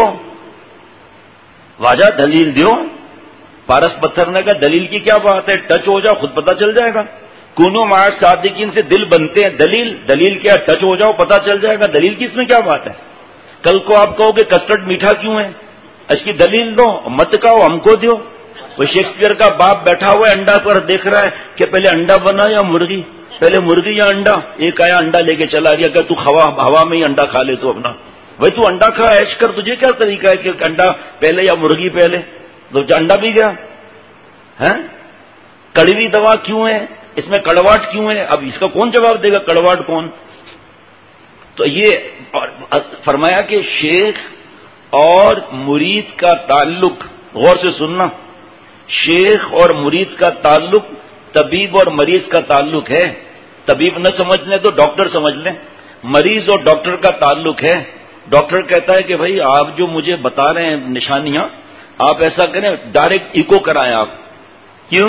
واجہ، دلیل دیو۔ پارس پتھر نے کہا دلیل کی کیا بات ہے، ٹچ ہو جاؤ خود پتہ چل جائے گا۔ کونو مع صادقین سے دل بنتے ہیں، دلیل دلیل کیا، ٹچ ہو جاؤ پتہ چل جائے گا، دلیل کی اس میں کیا بات ہے؟ کل کو آپ کہو کہ کسٹرڈ میٹھا کیوں ہے، اس کی دلیل دو، مت کہو ہم کو دیو۔ وہ شیکسپیئر کا باپ بیٹھا ہوا ہے انڈا پر دیکھ رہا ہے کہ پہلے انڈا بنا یا مرغی، پہلے مرغی یا انڈا، ایک آیا انڈا لے کے چلا گیا کہ تو ہوا میں ہی انڈا کھا لے تو اپنا، بھائی تو انڈا کھا ایش کر، تجھے کیا طریقہ ہے کہ انڈا پہلے یا مرغی پہلے؟ تو انڈا بھی گیا ہے۔ کڑوی دوا کیوں ہے، اس میں کڑواٹ کیوں ہے؟ اب اس کا کون جواب دے گا، کڑواٹ کون؟ تو یہ فرمایا کہ شیخ اور مرید کا تعلق، غور سے سننا، شیخ اور مرید کا تعلق طبیب اور مریض کا تعلق ہے۔ طبیب نہ سمجھ لیں تو ڈاکٹر سمجھ لیں، مریض اور ڈاکٹر کا تعلق ہے۔ ڈاکٹر کہتا ہے کہ بھائی آپ جو مجھے بتا رہے ہیں نشانیاں، آپ ایسا کریں ڈائریکٹ ایکو کرائیں۔ آپ کیوں؟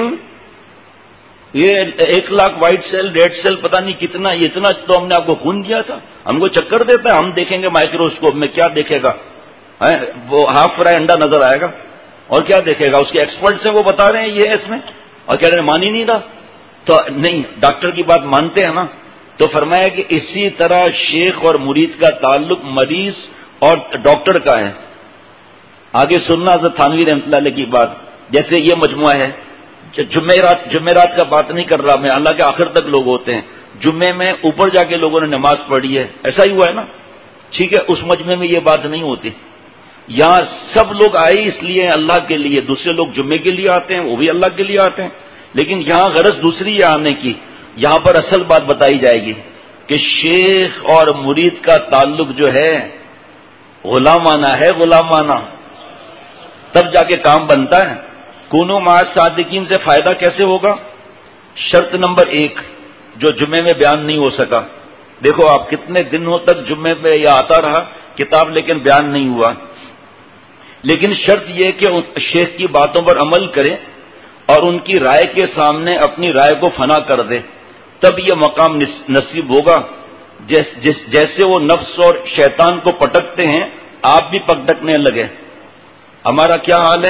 یہ ایک lakh white cell red cell پتہ نہیں کتنا، یہ اتنا تو ہم نے آپ کو خون دیا تھا، ہم کو چکر دیتا ہے، ہم دیکھیں گے مائکروسکوپ میں کیا دیکھے گا، وہ ہاف فرائی انڈا نظر آئے گا اور کیا دیکھے گا؟ اس کے ایکسپرٹس ہیں وہ بتا رہے ہیں یہ ہے اس میں، اور کہہ رہے ہیں مان ہی نہیں رہا، تو نہیں ڈاکٹر کی بات مانتے ہیں نا۔ تو فرمایا کہ اسی طرح شیخ اور مرید کا تعلق مریض اور ڈاکٹر کا ہے۔ آگے سننا حضرت تھانوی رحمۃ اللہ علیہ کی بات، جیسے یہ مجموعہ ہے، جمعرات جمعرات کا بات نہیں کر رہا میں، اللہ کے آخر تک لوگ ہوتے ہیں، جمعے میں اوپر جا کے لوگوں نے نماز پڑھی ہے، ایسا ہی ہوا ہے نا، ٹھیک ہے، اس مجمعے میں یہ بات نہیں ہوتی۔ یہاں سب لوگ آئے اس لیے اللہ کے لیے، دوسرے لوگ جمعے کے لیے آتے ہیں، وہ بھی اللہ کے لیے آتے ہیں، لیکن یہاں غرض دوسری ہے آنے کی۔ یہاں پر اصل بات بتائی جائے گی کہ شیخ اور مرید کا تعلق جو ہے غلامانہ ہے، غلامانہ، تب جا کے کام بنتا ہے۔ کونو مع صادقین سے فائدہ کیسے ہوگا؟ شرط نمبر ایک جو جمعے میں بیان نہیں ہو سکا، دیکھو آپ کتنے دنوں تک جمعے میں یہ آتا رہا کتاب لیکن بیان نہیں ہوا، لیکن شرط یہ کہ شیخ کی باتوں پر عمل کرے اور ان کی رائے کے سامنے اپنی رائے کو فنا کر دے، تب یہ مقام نصیب ہوگا۔ جیس جس جیسے وہ نفس اور شیطان کو پٹکتے ہیں آپ بھی پٹکنے لگے۔ ہمارا کیا حال ہے؟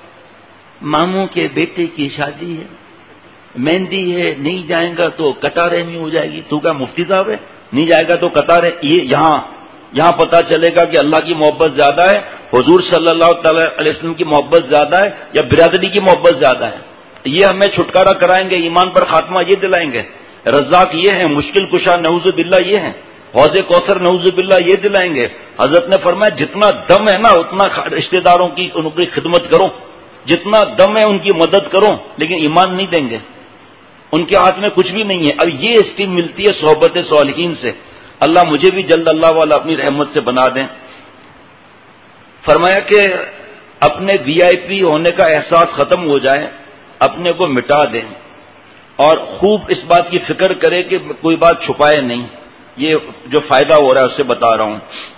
ماموں کے بیٹے کی شادی ہے، مہندی ہے، نہیں جائیں گا تو قطارے میں ہو جائے گی، تو کیا مفتی صاحب ہے، نہیں جائے گا تو قطارے؟ یہ یہاں یہاں پتا چلے گا کہ اللہ کی محبت زیادہ ہے، حضور صلی اللہ تعالی علیہ وسلم کی محبت زیادہ ہے یا برادری کی محبت زیادہ ہے۔ یہ ہمیں چھٹکارا کرائیں گے، ایمان پر خاتمہ یہ دلائیں گے، رزاق یہ ہیں، مشکل کشا نعوذ باللہ یہ ہیں، حوض کوثر نعوذ باللہ یہ دلائیں گے۔ حضرت نے فرمایا جتنا دم ہے نا اتنا رشتہ داروں کی ان کی خدمت کرو، جتنا دم ہے ان کی مدد کرو، لیکن ایمان نہیں دیں گے، ان کے ہاتھ میں کچھ بھی نہیں ہے۔ اب یہ اسٹیم ملتی ہے صحبت صالحین سے۔ اللہ مجھے بھی جلد اللہ والا اپنی رحمت سے بنا دیں۔ فرمایا کہ اپنے وی آئی پی ہونے کا احساس ختم ہو جائے اپنے کو مٹا دیں اور خوب اس بات کی فکر کرے کہ کوئی بات چھپائے نہیں. یہ جو فائدہ ہو رہا ہے اس سے بتا رہا ہوں.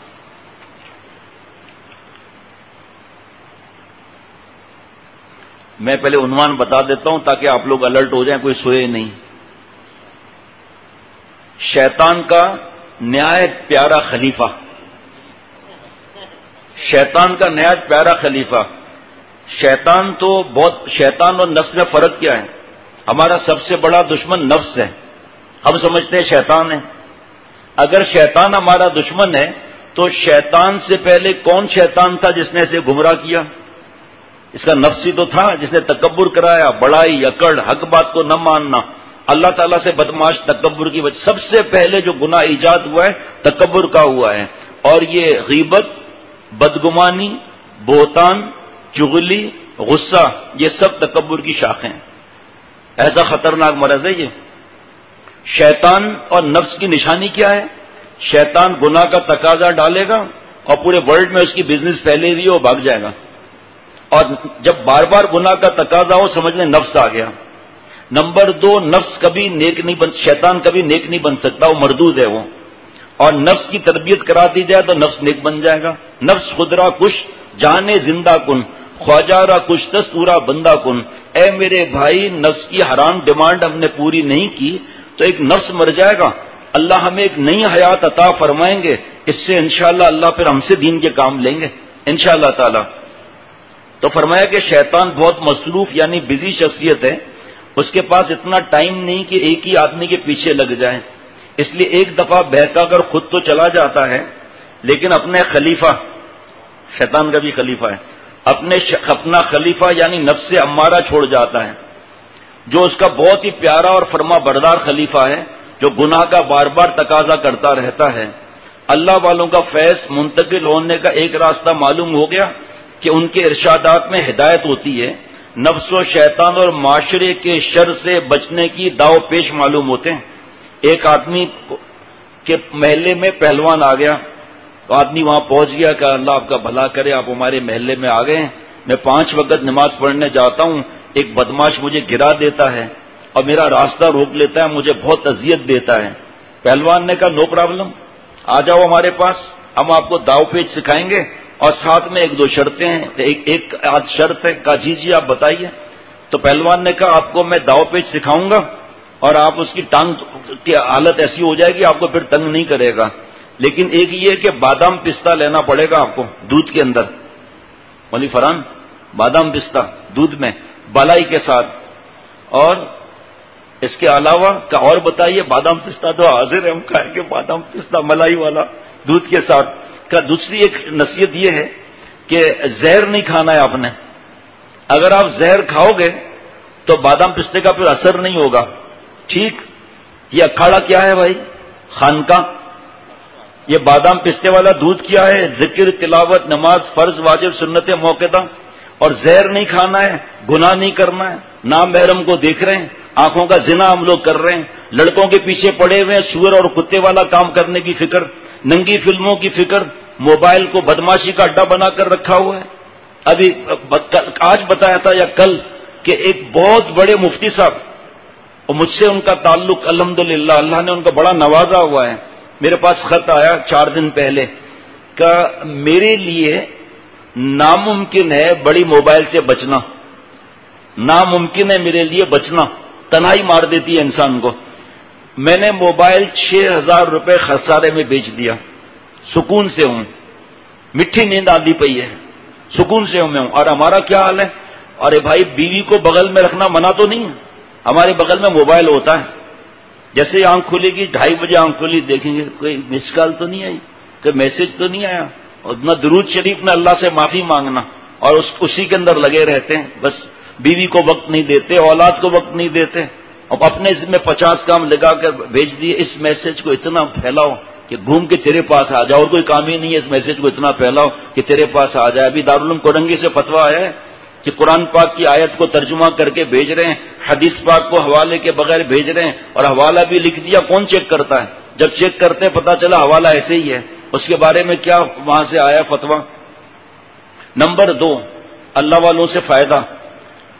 میں پہلے عنوان بتا دیتا ہوں تاکہ آپ لوگ الرٹ ہو جائیں, کوئی سوئے نہیں. شیطان کا نہایت پیارا خلیفہ. شیطان کا نہایت پیارا خلیفہ. شیطان تو بہت, شیطان اور نفس میں فرق کیا ہے؟ ہمارا سب سے بڑا دشمن نفس ہے. ہم سمجھتے ہیں شیطان ہے. اگر شیطان ہمارا دشمن ہے تو شیطان سے پہلے کون شیطان تھا جس نے اسے گمراہ کیا؟ اس کا نفس ہی تو تھا جس نے تکبر کرایا, بڑائی, اکڑ, حق بات کو نہ ماننا, اللہ تعالیٰ سے بدماش, تکبر کی وجہ. سب سے پہلے جو گناہ ایجاد ہوا ہے تکبر کا ہوا ہے. اور یہ غیبت, بدگمانی, بہتان, چغلی, غصہ, یہ سب تکبر کی شاخیں ہیں. ایسا خطرناک مرض ہے یہ. شیطان اور نفس کی نشانی کیا ہے؟ شیطان گناہ کا تقاضا ڈالے گا اور پورے ورلڈ میں اس کی بزنس پھیلے ہوئی وہ بھاگ جائے گا. اور جب بار بار گناہ کا تقاضا ہو سمجھ لیں نفس آ گیا. نمبر دو, نفس کبھی نیک نہیں بن, شیطان کبھی نیک نہیں بن سکتا, وہ مردود ہے وہ. اور نفس کی تربیت کرا دی جائے تو نفس نیک بن جائے گا. نفس خدرا کش جانے زندہ کن, خواجہ را کش دستورا بندہ کن. اے میرے بھائی, نفس کی حرام ڈیمانڈ ہم نے پوری نہیں کی تو ایک نفس مر جائے گا. اللہ ہمیں ایک نئی حیات عطا فرمائیں گے, اس سے انشاءاللہ اللہ پھر ہم سے دین کے کام لیں گے انشاءاللہ تعالی. تو فرمایا کہ شیطان بہت مصروف یعنی بزی شخصیت ہے. اس کے پاس اتنا ٹائم نہیں کہ ایک ہی آدمی کے پیچھے لگ جائے. اس لیے ایک دفعہ بہکا کر خود تو چلا جاتا ہے لیکن اپنے خلیفہ, شیطان کا بھی خلیفہ ہے, اپنے اپنا خلیفہ یعنی نفس امارہ چھوڑ جاتا ہے جو اس کا بہت ہی پیارا اور فرما بردار خلیفہ ہے, جو گناہ کا بار بار تقاضا کرتا رہتا ہے. اللہ والوں کا فیض منتقل ہونے کا ایک راستہ معلوم ہو گیا کہ ان کے ارشادات میں ہدایت ہوتی ہے. نفس و شیطان اور معاشرے کے شر سے بچنے کی داؤ پیش معلوم ہوتے ہیں. ایک آدمی کے محلے میں پہلوان آ گیا تو آدمی وہاں پہنچ گیا کہ اللہ آپ کا بھلا کرے, آپ ہمارے محلے میں آ گئے ہیں, میں پانچ وقت نماز پڑھنے جاتا ہوں, ایک بدماش مجھے گرا دیتا ہے اور میرا راستہ روک لیتا ہے, مجھے بہت اذیت دیتا ہے. پہلوان نے کہا نو پرابلم, آ جاؤ ہمارے پاس, ہم آپ کو داؤ پیچ سکھائیں گے اور ساتھ میں ایک دو شرطیں ہیں. ایک ایک آدھ شرط ہے. کہا جی جی آپ بتائیے. تو پہلوان نے کہا آپ کو میں داؤ پیچ سکھاؤں گا اور آپ اس کی ٹانگ کی حالت ایسی ہو جائے گی آپ کو پھر تنگ نہیں کرے گا, لیکن ایک یہ کہ بادام پستہ لینا پڑے گا آپ کو دودھ کے اندر. مولی فرحان, بادام پستہ دودھ میں بالائی کے ساتھ, اور اس کے علاوہ کا اور بتائیے. بادام پستہ تو حاضر ہے, ہم کھائیں گے بادام پستہ ملائی والا دودھ کے ساتھ. کا دوسری ایک نصیحت یہ ہے کہ زہر نہیں کھانا ہے آپ نے. اگر آپ زہر کھاؤ گے تو بادام پستے کا پھر اثر نہیں ہوگا. ٹھیک, یہ اکھاڑا کیا ہے بھائی؟ خانقاہ. یہ بادام پستے والا دودھ کیا ہے؟ ذکر, تلاوت, نماز, فرض, واجب, سنت موقعہ. اور زہر نہیں کھانا ہے, گناہ نہیں کرنا ہے, نام محرم کو دیکھ رہے ہیں, آنکھوں کا زنا ہم لوگ کر رہے ہیں, لڑکوں کے پیچھے پڑے ہوئے ہیں, سور اور کتے والا کام کرنے کی فکر, ننگی فلموں کی فکر, موبائل کو بدماشی کا اڈا بنا کر رکھا ہوا ہے. ابھی آج بتایا تھا یا کل کہ ایک بہت بڑے مفتی صاحب, اور مجھ سے ان کا تعلق الحمدللہ اللہ نے ان کا بڑا نوازا ہوا ہے, میرے پاس خط آیا چار دن پہلے کہ میرے لیے ناممکن ہے بڑی موبائل سے بچنا, ناممکن ہے میرے لیے بچنا, تنہائی مار دیتی ہے انسان کو. میں نے موبائل چھ ہزار روپے خسارے میں بیچ دیا, سکون سے ہوں, مٹھی نیند آندھی پئی ہے, سکون سے ہوں میں ہوں. اور ہمارا کیا حال ہے؟ ارے بھائی بیوی کو بغل میں رکھنا منع تو نہیں ہے, ہمارے بغل میں موبائل ہوتا ہے. جیسے آنکھ کھلے گی ڈھائی بجے آنکھ کھلی, دیکھیں گے کوئی مس کال تو نہیں آئی, کوئی میسج تو نہیں آیا, اور نہ درود شریف نہ اللہ سے معافی مانگنا, اور اس اسی کے اندر لگے رہتے ہیں. بس بیوی کو وقت نہیں دیتے, اولاد کو وقت نہیں دیتے, اور اپنے ذمہ پچاس کام لگا کر بھیج دیے. اس میسج کو اتنا پھیلاؤ کہ گھوم کے تیرے پاس آ جائے, اور کوئی کام ہی نہیں ہے. اس میسج کو اتنا پھیلاؤ کہ تیرے پاس آ جائے. ابھی دارالعلوم کورنگی سے فتویٰ آیا ہے کہ قرآن پاک کی آیت کو ترجمہ کر کے بھیج رہے ہیں, حدیث پاک کو حوالے کے بغیر بھیج رہے ہیں, اور حوالہ بھی لکھ دیا. کون چیک کرتا ہے؟ جب چیک کرتے ہیں پتا چلا حوالہ ایسے ہی ہے. اس کے بارے میں کیا وہاں سے آیا فتویٰ. نمبر دو, اللہ والوں سے فائدہ.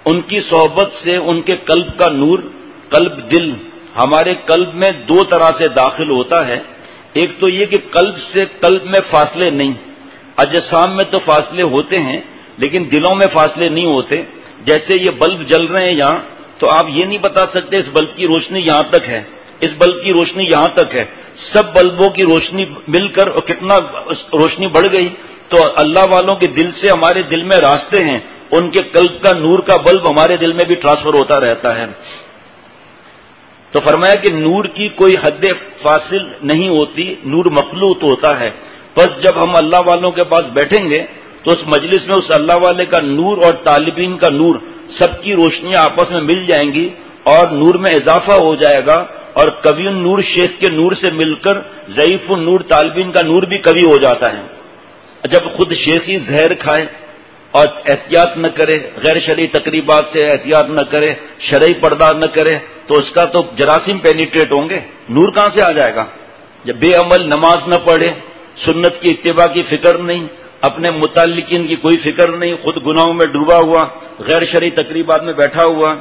ان کی صحبت سے ان کے قلب کا نور، قلب دل ہمارے قلب میں دو طرح سے داخل ہوتا ہے. ایک تو یہ کہ قلب سے قلب میں فاصلے نہیں، اجسام میں تو فاصلے ہوتے ہیں لیکن دلوں میں فاصلے نہیں ہوتے. جیسے یہ بلب جل رہے ہیں یہاں، تو آپ یہ نہیں بتا سکتے اس بلب کی روشنی یہاں تک ہے، اس بلب کی روشنی یہاں تک ہے. سب بلبوں کی روشنی مل کر اور کتنا روشنی بڑھ گئی. تو اللہ والوں کے دل سے ہمارے دل میں راستے ہیں، ان کے قلب کا نور کا بلب ہمارے دل میں بھی ٹرانسفر ہوتا رہتا ہے. تو فرمایا کہ نور کی کوئی حد فاصل نہیں ہوتی، نور مخلوط ہوتا ہے. بس جب ہم اللہ والوں کے پاس بیٹھیں گے تو اس مجلس میں اس اللہ والے کا نور اور طالبین کا نور سب کی روشنیاں آپس میں مل جائیں گی اور نور میں اضافہ ہو جائے گا. اور کبھی نور شیخ کے نور سے مل کر ضعیف النور طالبین کا نور بھی کبھی ہو جاتا ہے. جب خود شیخی زہر کھائے اور احتیاط نہ کرے، غیر شرعی تقریبات سے احتیاط نہ کرے، شرعی پردہ نہ کرے، تو اس کا تو جراثیم پینیٹریٹ ہوں گے، نور کہاں سے آ جائے گا؟ جب بے عمل نماز نہ پڑھے، سنت کی اتباع کی فکر نہیں، اپنے متعلقین کی کوئی فکر نہیں، خود گناہوں میں ڈوبا ہوا، غیر شرعی تقریبات میں بیٹھا ہوا.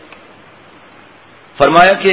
فرمایا کہ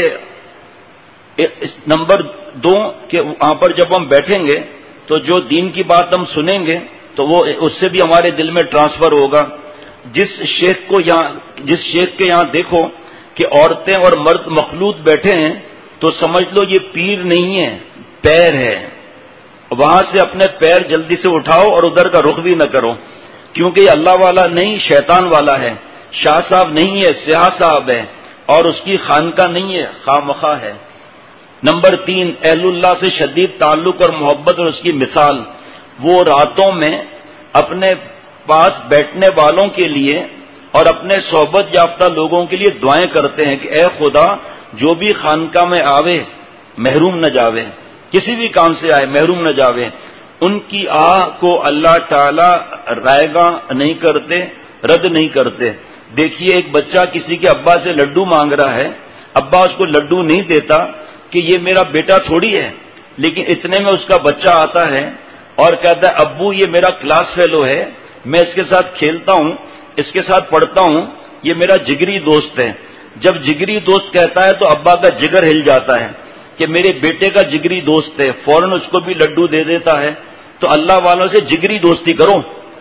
نمبر دو کہ وہاں پر جب ہم بیٹھیں گے تو جو دین کی بات ہم سنیں گے تو وہ اس سے بھی ہمارے دل میں ٹرانسفر ہوگا. جس شیخ کو یہاں جس شیخ کے یہاں دیکھو کہ عورتیں اور مرد مخلوط بیٹھے ہیں تو سمجھ لو یہ پیر نہیں ہے، پیر ہے. وہاں سے اپنے پیر جلدی سے اٹھاؤ اور ادھر کا رخ بھی نہ کرو، کیونکہ یہ اللہ والا نہیں، شیطان والا ہے. شاہ صاحب نہیں ہے، سیاہ صاحب ہے، اور اس کی خانقاہ نہیں ہے، خواہ مخواہ ہے. نمبر تین، اہل اللہ سے شدید تعلق اور محبت اور اس کی مثال، وہ راتوں میں اپنے پاس بیٹھنے والوں کے لیے اور اپنے صحبت یافتہ لوگوں کے لیے دعائیں کرتے ہیں کہ اے خدا جو بھی خانقاہ میں آوے محروم نہ جاوے، کسی بھی کام سے آئے محروم نہ جاوے. ان کی آہ کو اللہ تعالی رائے گاں نہیں کرتے، رد نہیں کرتے. دیکھیے ایک بچہ کسی کے ابا سے لڈو مانگ رہا ہے، ابا اس کو لڈو نہیں دیتا کہ یہ میرا بیٹا تھوڑی ہے، لیکن اتنے میں اس کا بچہ آتا ہے اور کہتا ہے ابو یہ میرا کلاس فیلو ہے، میں اس کے ساتھ کھیلتا ہوں، اس کے ساتھ پڑھتا ہوں، یہ میرا جگری دوست ہے. جب جگری دوست کہتا ہے تو ابا کا جگر ہل جاتا ہے کہ میرے بیٹے کا جگری دوست ہے، فوراً اس کو بھی لڈو دے دیتا ہے. تو اللہ والوں سے جگری دوستی کرو.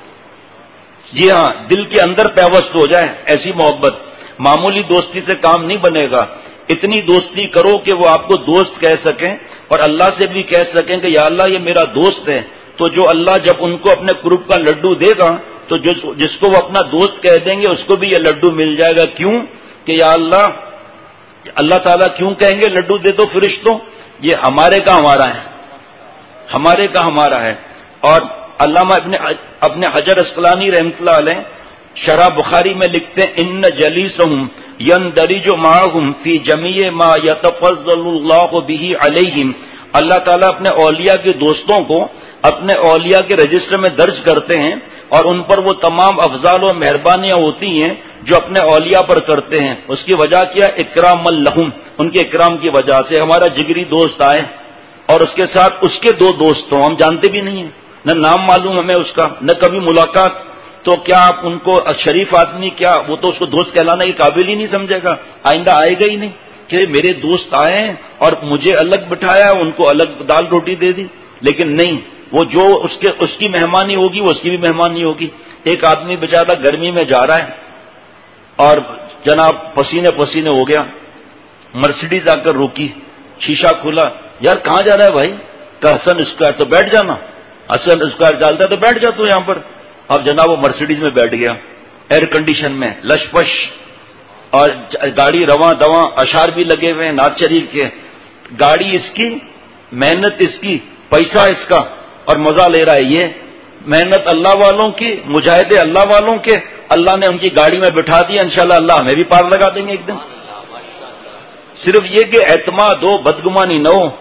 جی ہاں، دل کے اندر پیوست ہو جائے ایسی محبت. معمولی دوستی سے کام نہیں بنے گا، اتنی دوستی کرو کہ وہ آپ کو دوست کہہ سکیں اور اللہ سے بھی کہہ سکیں کہ یا اللہ یہ میرا دوست ہے. تو جو اللہ جب ان کو اپنے قرب کا لڈو دے گا تو جس کو وہ اپنا دوست کہہ دیں گے اس کو بھی یہ لڈو مل جائے گا. کیوں کہ یا اللہ اللہ تعالیٰ کیوں کہیں گے لڈو دے دو فرشتوں؟ یہ ہمارے کا ہمارا ہے، ہمارے کا ہمارا ہے. اور علامہ ابن ابن حجر اسقلانی رحمۃ اللہ علیہ شرح بخاری میں لکھتے ہیں ان جلیسہم یندرج معہم فی جمیع ما یتفضل اللہ بہ علیہم. اللہ تعالیٰ اپنے اولیاء کے دوستوں کو اپنے اولیاء کے رجسٹر میں درج کرتے ہیں اور ان پر وہ تمام افضال و مہربانیاں ہوتی ہیں جو اپنے اولیاء پر کرتے ہیں. اس کی وجہ کیا؟ اکرام لہم، ان کے اکرام کی وجہ سے. ہمارا جگری دوست آئے اور اس کے ساتھ اس کے دو دوست ہوں، ہم جانتے بھی نہیں ہیں، نہ نام معلوم ہمیں اس کا، نہ کبھی ملاقات. تو کیا آپ ان کو شریف آدمی، کیا وہ تو اس کو دوست کہلانے کے قابل ہی نہیں سمجھے گا، آئندہ آئے گا ہی نہیں کہ میرے دوست آئے ہیں اور مجھے الگ بٹھایا، ان کو الگ دال روٹی دے دی. لیکن نہیں، وہ جو اس کے اس کی مہمانی ہوگی وہ اس کی بھی مہمانی ہوگی. ایک آدمی بیچارہ گرمی میں جا رہا ہے اور جناب پسینے پسینے ہو گیا، مرسیڈیز آ کر روکی، شیشہ کھولا. یار کہاں جا رہا ہے بھائی؟ کہ حسن اسکوائر. تو بیٹھ جانا، حسن اسکوائر چلتا ہے تو بیٹھ جا تو یہاں پر. اب جناب وہ مرسیڈیز میں بیٹھ گیا، ایئر کنڈیشن میں، لش پش، اور گاڑی رواں دواں، اشعار بھی لگے ہوئے ہیں نعت شریف کے. گاڑی اس کی، محنت اس کی، پیسہ اس کا، اور مزہ لے رہا ہے. یہ محنت اللہ والوں کی، مجاہدے اللہ والوں کے. اللہ نے ان کی گاڑی میں بٹھا دیا، انشاءاللہ اللہ ہمیں بھی پار لگا دیں گے ایک دن. صرف یہ کہ اعتماد ہو، بدگمانی نہ ہو.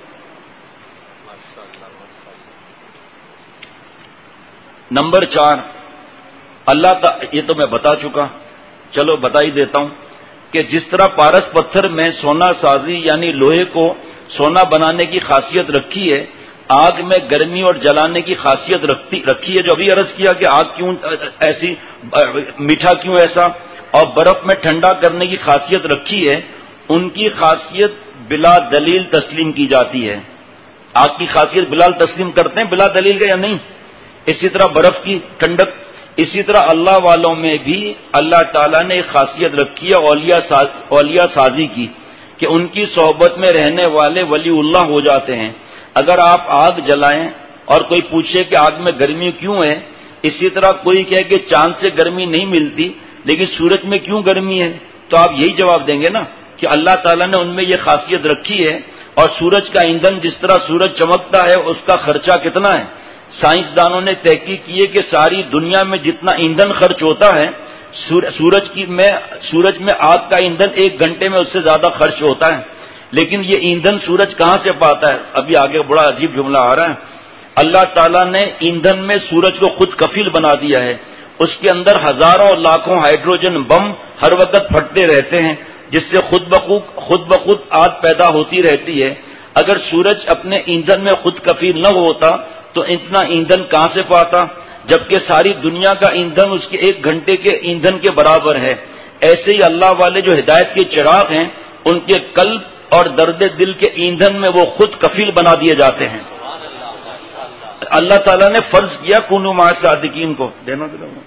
نمبر چار، اللہ تا یہ تو میں بتا چکا، چلو بتا ہی دیتا ہوں کہ جس طرح پارس پتھر میں سونا سازی یعنی لوہے کو سونا بنانے کی خاصیت رکھی ہے، آگ میں گرمی اور جلانے کی خاصیت رکھتی رکھی ہے. جو ابھی عرض کیا کہ آگ کیوں ایسی، میٹھا کیوں ایسا؟ اور برف میں ٹھنڈا کرنے کی خاصیت رکھی ہے، ان کی خاصیت بلا دلیل تسلیم کی جاتی ہے. آگ کی خاصیت بلال تسلیم کرتے ہیں بلا دلیل کا یا نہیں؟ اسی طرح برف کی ٹھنڈک، اسی طرح اللہ والوں میں بھی اللہ تعالیٰ نے ایک خاصیت رکھی ہے اولیاء ساز اولیاء سازی کی، کہ ان کی صحبت میں رہنے والے ولی اللہ ہو جاتے ہیں. اگر آپ آگ جلائیں اور کوئی پوچھے کہ آگ میں گرمی کیوں ہے، اسی طرح کوئی کہے کہ چاند سے گرمی نہیں ملتی لیکن سورج میں کیوں گرمی ہے، تو آپ یہی جواب دیں گے نا کہ اللہ تعالیٰ نے ان میں یہ خاصیت رکھی ہے. اور سورج کا ایندھن جس طرح سورج چمکتا ہے اس کا خرچہ کتنا ہے؟ سائنسدانوں نے تحقیق کی ہے کہ ساری دنیا میں جتنا ایندھن خرچ ہوتا ہے سورج کی میں سورج میں آگ کا ایندھن ایک گھنٹے میں اس سے زیادہ خرچ ہوتا ہے. لیکن یہ ایندھن سورج کہاں سے پاتا ہے؟ ابھی آگے بڑا عجیب جملہ آ رہا ہے. اللہ تعالیٰ نے ایندھن میں سورج کو خود کفیل بنا دیا ہے. اس کے اندر ہزاروں لاکھوں ہائیڈروجن بم ہر وقت پھٹتے رہتے ہیں جس سے خود بخود خود بخود آگ پیدا ہوتی رہتی ہے. اگر سورج اپنے ایندھن میں خود کفیل نہ ہوتا تو اتنا ایندھن کہاں سے پاتا، جبکہ ساری دنیا کا ایندھن اس کے ایک گھنٹے کے ایندھن کے برابر ہے. ایسے ہی اللہ والے جو ہدایت کے چراغ ہیں ان کے قلب اور درد دل کے ایندھن میں وہ خود کفیل بنا دیے جاتے ہیں. اللہ تعالیٰ نے فرض کیا کونوا مع الصادقین کو دینا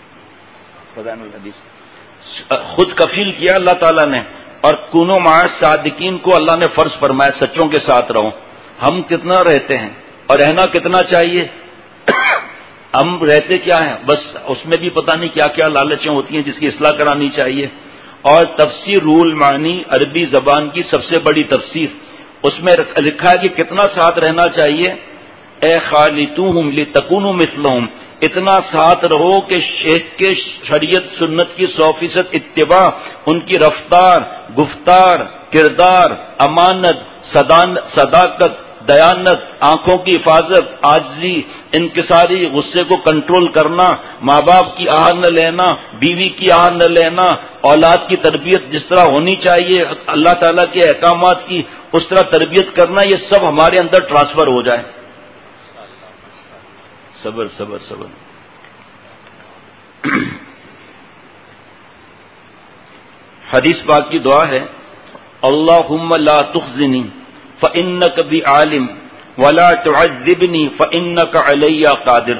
خود کفیل کیا اللہ تعالیٰ نے، اور کونوا مع الصادقین کو اللہ نے فرض فرمایا سچوں کے ساتھ رہو. ہم کتنا رہتے ہیں اور رہنا کتنا چاہیے؟ ہم رہتے کیا ہیں؟ بس اس میں بھی پتہ نہیں کیا کیا لالچیں ہوتی ہیں جس کی اصلاح کرانی چاہیے. اور تفسیر روح المعانی عربی زبان کی سب سے بڑی تفسیر، اس میں لکھا ہے کہ کتنا ساتھ رہنا چاہیے. اے خالطوہم لتکونوا مثلہم، اتنا ساتھ رہو کہ شیخ کے شریعت سنت کی سو فیصد اتباع، ان کی رفتار، گفتار، کردار، امانت، صداقت، دیانت، آنکھوں کی حفاظت، عاجزی، انکساری، غصے کو کنٹرول کرنا، ماں باپ کی آہ نہ لینا، بیوی کی آہ نہ لینا، اولاد کی تربیت جس طرح ہونی چاہیے اللہ تعالیٰ کے احکامات کی اس طرح تربیت کرنا، یہ سب ہمارے اندر ٹرانسفر ہو جائے. صبر صبر صبر. حدیث پاک کی دعا ہے اللہم لا تخزنی فإنک بی عالم ولا تعذبنی فإنک علی قادر.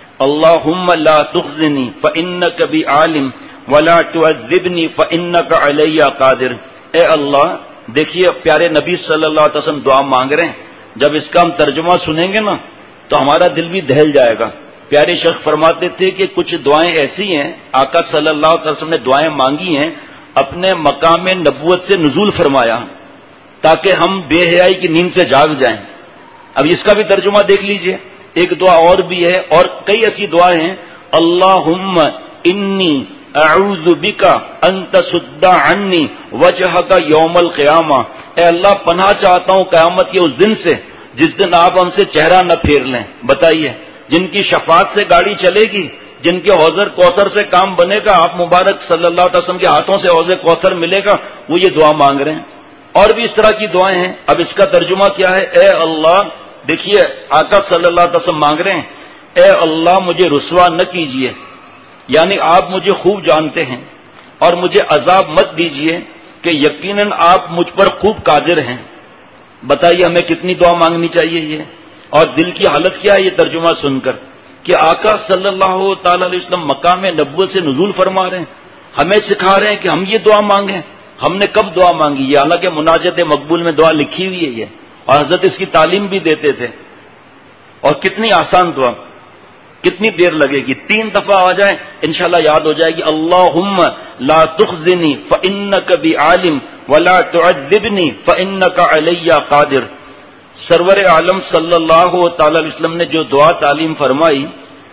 اللہم لا تخزنی فإنک بی عالم ولا تعذبنی فإنک علی قادر. اے اللہ، دیکھیے پیارے نبی صلی اللہ علیہ وسلم دعا مانگ رہے ہیں. جب اس کا ہم ترجمہ سنیں گے نا تو ہمارا دل بھی دہل جائے گا. پیارے شیخ فرماتے تھے کہ کچھ دعائیں ایسی ہیں آقا صلی اللہ علیہ وسلم نے دعائیں مانگی ہیں، اپنے مقام نبوت سے نزول فرمایا تاکہ ہم بے حیائی کی نیند سے جاگ جائیں. اب اس کا بھی ترجمہ دیکھ لیجئے. ایک دعا اور بھی ہے اور کئی ایسی دعائیں ہیں. اللہم انی اعوذ بک ان تصد عنی وجہک یوم القیامہ. اے اللہ پناہ چاہتا ہوں قیامت کے اس دن سے جس دن آپ ہم سے چہرہ نہ پھیر لیں. بتائیے، جن کی شفاعت سے گاڑی چلے گی، جن کے حوض کوثر سے کام بنے گا، آپ مبارک صلی اللہ علیہ وسلم کے ہاتھوں سے حوض کوثر ملے گا، وہ یہ دعا مانگ رہے ہیں. اور بھی اس طرح کی دعائیں ہیں. اب اس کا ترجمہ کیا ہے؟ اے اللہ، دیکھیے آقا صلی اللہ علیہ وسلم مانگ رہے ہیں اے اللہ مجھے رسوا نہ کیجیے، یعنی آپ مجھے خوب جانتے ہیں، اور مجھے عذاب مت دیجیے کہ یقیناً آپ مجھ پر خوب قادر ہیں. بتائیے ہمیں کتنی دعا مانگنی چاہیے یہ. اور دل کی حالت کیا ہے یہ ترجمہ سن کر کہ آقا صلی اللہ تعالی علیہ وسلم مقام نبوت سے نزول فرما رہے ہیں، ہمیں سکھا رہے ہیں کہ ہم یہ دعا مانگیں. ہم نے کب دعا مانگی یہ؟ حالانکہ مناجت مقبول میں دعا لکھی ہوئی ہے یہ، اور حضرت اس کی تعلیم بھی دیتے تھے. اور کتنی آسان دعا، کتنی دیر لگے گی، تین دفعہ آ جائیں انشاءاللہ یاد ہو جائے گی. اللہم لا تخزنی فإنک بی عالم ولا تعذبنی فإنک علی قادر. سرور عالم صلی اللہ تعالی علیہ وسلم نے جو دعا تعلیم فرمائی،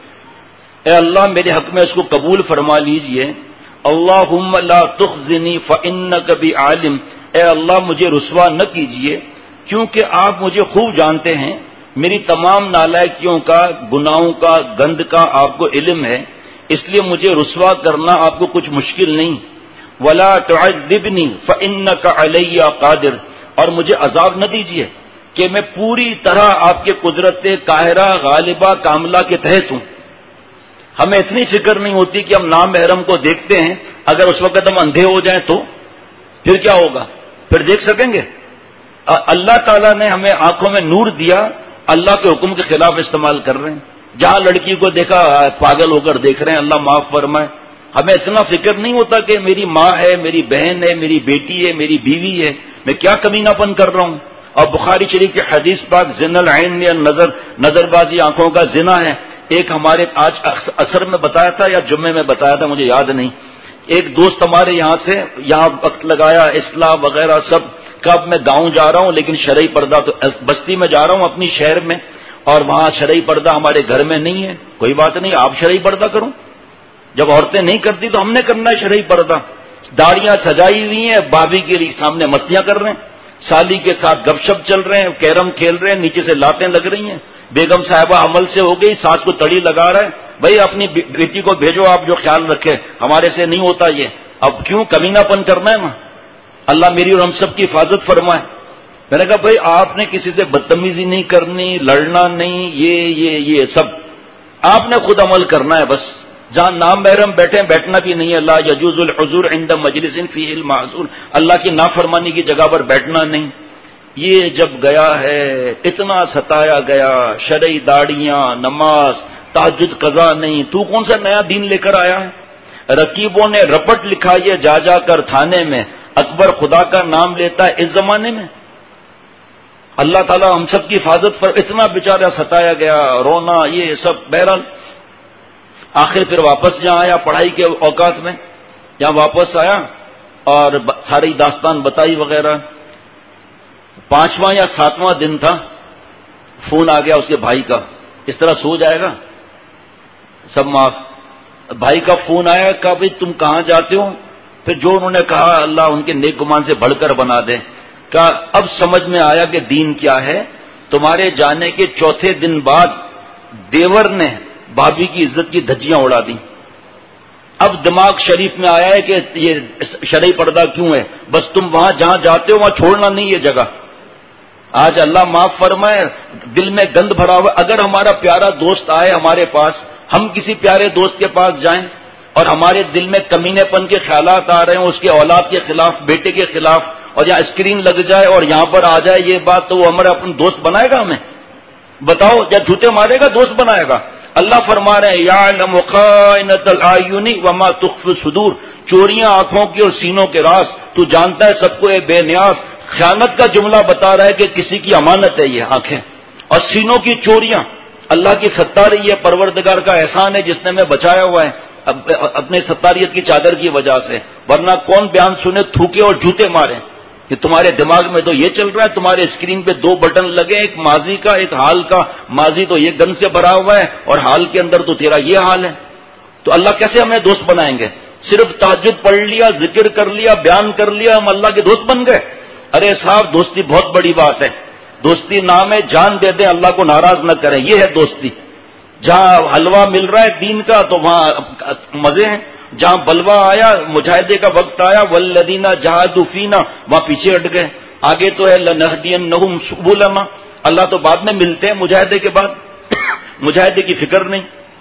اے اللہ میرے حق میں اس کو قبول فرما لیجئے. اللہم لا تخزنی فإنک بی عالم، اے اللہ مجھے رسوا نہ کیجئے کیونکہ آپ مجھے خوب جانتے ہیں، میری تمام نالائکیوں کا، گناہوں کا، گند کا آپ کو علم ہے، اس لیے مجھے رسوا کرنا آپ کو کچھ مشکل نہیں. ولا تعذبنی فإنک علی قادر، اور مجھے عذاب نہ دیجیے کہ میں پوری طرح آپ کے قدرت قاہرہ غالبہ کاملہ کے تحت ہوں. ہمیں اتنی فکر نہیں ہوتی کہ ہم نامحرم کو دیکھتے ہیں، اگر اس وقت ہم اندھے ہو جائیں تو پھر کیا ہوگا؟ پھر دیکھ سکیں گے؟ اللہ تعالیٰ نے ہمیں آنکھوں میں نور دیا، اللہ کے حکم کے خلاف استعمال کر رہے ہیں۔ جہاں لڑکی کو دیکھا پاگل ہو کر دیکھ رہے ہیں، اللہ معاف فرمائے۔ ہمیں اتنا فکر نہیں ہوتا کہ میری ماں ہے، میری بہن ہے، میری بیٹی ہے، میری بیوی ہے، میں کیا کمینہ پن کر رہا ہوں۔ اور بخاری شریف کی حدیث پاک زنا العین یا نظر نظر بازی آنکھوں کا زنا ہے۔ ایک ہمارے آج اثر میں بتایا تھا یا جمعے میں بتایا تھا، مجھے یاد نہیں، ایک دوست ہمارے یہاں سے یہاں وقت لگایا، اصلاح وغیرہ سب، کب میں گاؤں جا رہا ہوں لیکن شرعی پردہ تو بستی میں جا رہا ہوں اپنی شہر میں، اور وہاں شرعی پردہ ہمارے گھر میں نہیں ہے۔ کوئی بات نہیں، آپ شرعی پردہ کرو، جب عورتیں نہیں کرتی تو ہم نے کرنا ہے شرعی پردہ۔ داڑیاں سجائی ہوئی ہیں، بھابھی کے سامنے مستیاں کر رہے ہیں، سالی کے ساتھ گپ شپ چل رہے ہیں، کیرم کھیل رہے ہیں، نیچے سے لاتیں لگ رہی ہیں، بیگم صاحبہ عمل سے ہو گئی، ساس کو تڑی لگا رہا ہے، بھائی اپنی بیٹی کو بھیجو آپ جو خیال رکھے، ہمارے سے نہیں ہوتا یہ۔ اب کیوں کمینہ پن کرنا ہے نا؟ اللہ میری اور ہم سب کی حفاظت فرمائے۔ میں نے کہا بھائی آپ نے کسی سے بدتمیزی نہیں کرنی، لڑنا نہیں، یہ یہ یہ سب آپ نے خود عمل کرنا ہے بس۔ جہاں نام محرم بیٹھے بیٹھنا بھی نہیں ہے، لا یجوز الحضور عند مجلس فیہ المعذور، اللہ کی نافرمانی کی جگہ پر بیٹھنا نہیں۔ یہ جب گیا ہے اتنا ستایا گیا، شرعی داڑیاں، نماز، تہجد قضا نہیں، تو کون سا نیا دین لے کر آیا ہے؟ رقیبوں نے رپٹ لکھا یہ جا جا کر تھانے میں، اکبر خدا کا نام لیتا ہے اس زمانے میں۔ اللہ تعالیٰ ہم سب کی حفاظت پر، اتنا بیچارہ ستایا گیا، رونا یہ سب، بہرحال آخر پھر واپس جہاں آیا پڑھائی کے اوقات میں، جہاں واپس آیا اور ساری داستان بتائی وغیرہ۔ پانچواں یا ساتواں دن تھا، فون آ گیا اس کے بھائی کا، اس طرح سو جائے گا سب معاف۔ بھائی کا فون آیا، کہا بھائی تم کہاں جاتے ہو؟ پھر جو انہوں نے کہا اللہ ان کے نیک گمان سے بڑھ کر بنا دے۔ کہا اب سمجھ میں آیا کہ دین کیا ہے، تمہارے جانے کے چوتھے دن بعد دیور نے بھابھی کی عزت کی دھجیاں اڑا دی۔ اب دماغ شریف میں آیا ہے کہ یہ شرعی پردہ کیوں ہے، بس تم وہاں جہاں جاتے ہو وہاں چھوڑنا نہیں یہ جگہ۔ آج اللہ معاف فرمائے دل میں گند بھرا ہوا، اگر ہمارا پیارا دوست آئے ہمارے پاس، ہم کسی پیارے دوست کے پاس جائیں اور ہمارے دل میں کمینے پن کے خیالات آ رہے ہوں اس کے اولاد کے خلاف، بیٹے کے خلاف، اور یہاں اسکرین لگ جائے اور یہاں پر آ جائے یہ بات، تو وہ ہمارا اپنا دوست بنائے گا ہمیں؟ بتاؤ، یا جھوٹے مارے گا دوست بنائے گا؟ اللہ فرما رہے ہیں یعلم خائنۃ الاعین وما تخفی الصدور، چوریاں آنکھوں کی اور سینوں کے راز تو جانتا ہے سب کو، اے بے نیاز۔ خیانت کا جملہ بتا رہا ہے کہ کسی کی امانت ہے یہ آنکھیں، اور سینوں کی چوریاں اللہ کی ستاری ہے، پروردگار کا احسان ہے جس نے ہمیں بچایا ہوا ہے اپنے ستاریت کی چادر کی وجہ سے، ورنہ کون بیان سنے تھوکے اور جھوٹے مارے کہ تمہارے دماغ میں تو یہ چل رہا ہے، تمہارے اسکرین پہ دو بٹن لگے، ایک ماضی کا ایک حال کا، ماضی تو یہ گند سے بھرا ہوا ہے اور حال کے اندر تو تیرا یہ حال ہے۔ تو اللہ کیسے ہمیں دوست بنائیں گے؟ صرف تہجد پڑھ لیا، ذکر کر لیا، بیان کر لیا، ہم اللہ کے دوست بن گئے؟ ارے صاحب دوستی بہت بڑی بات ہے، دوستی نام ہے جان دے دیں اللہ کو ناراض نہ کریں، یہ ہے دوستی۔ جہاں حلوہ مل رہا ہے دین کا تو وہاں مزے ہیں، جہاں بلوا آیا، مجاہدے کا وقت آیا، والذین جاہدوا فینا، وہاں پیچھے ہٹ گئے۔ آگے تو ہے لنہدینہم سبلنا، اللہ تو بعد میں ملتے ہیں مجاہدے کے بعد، مجاہدے کی فکر نہیں۔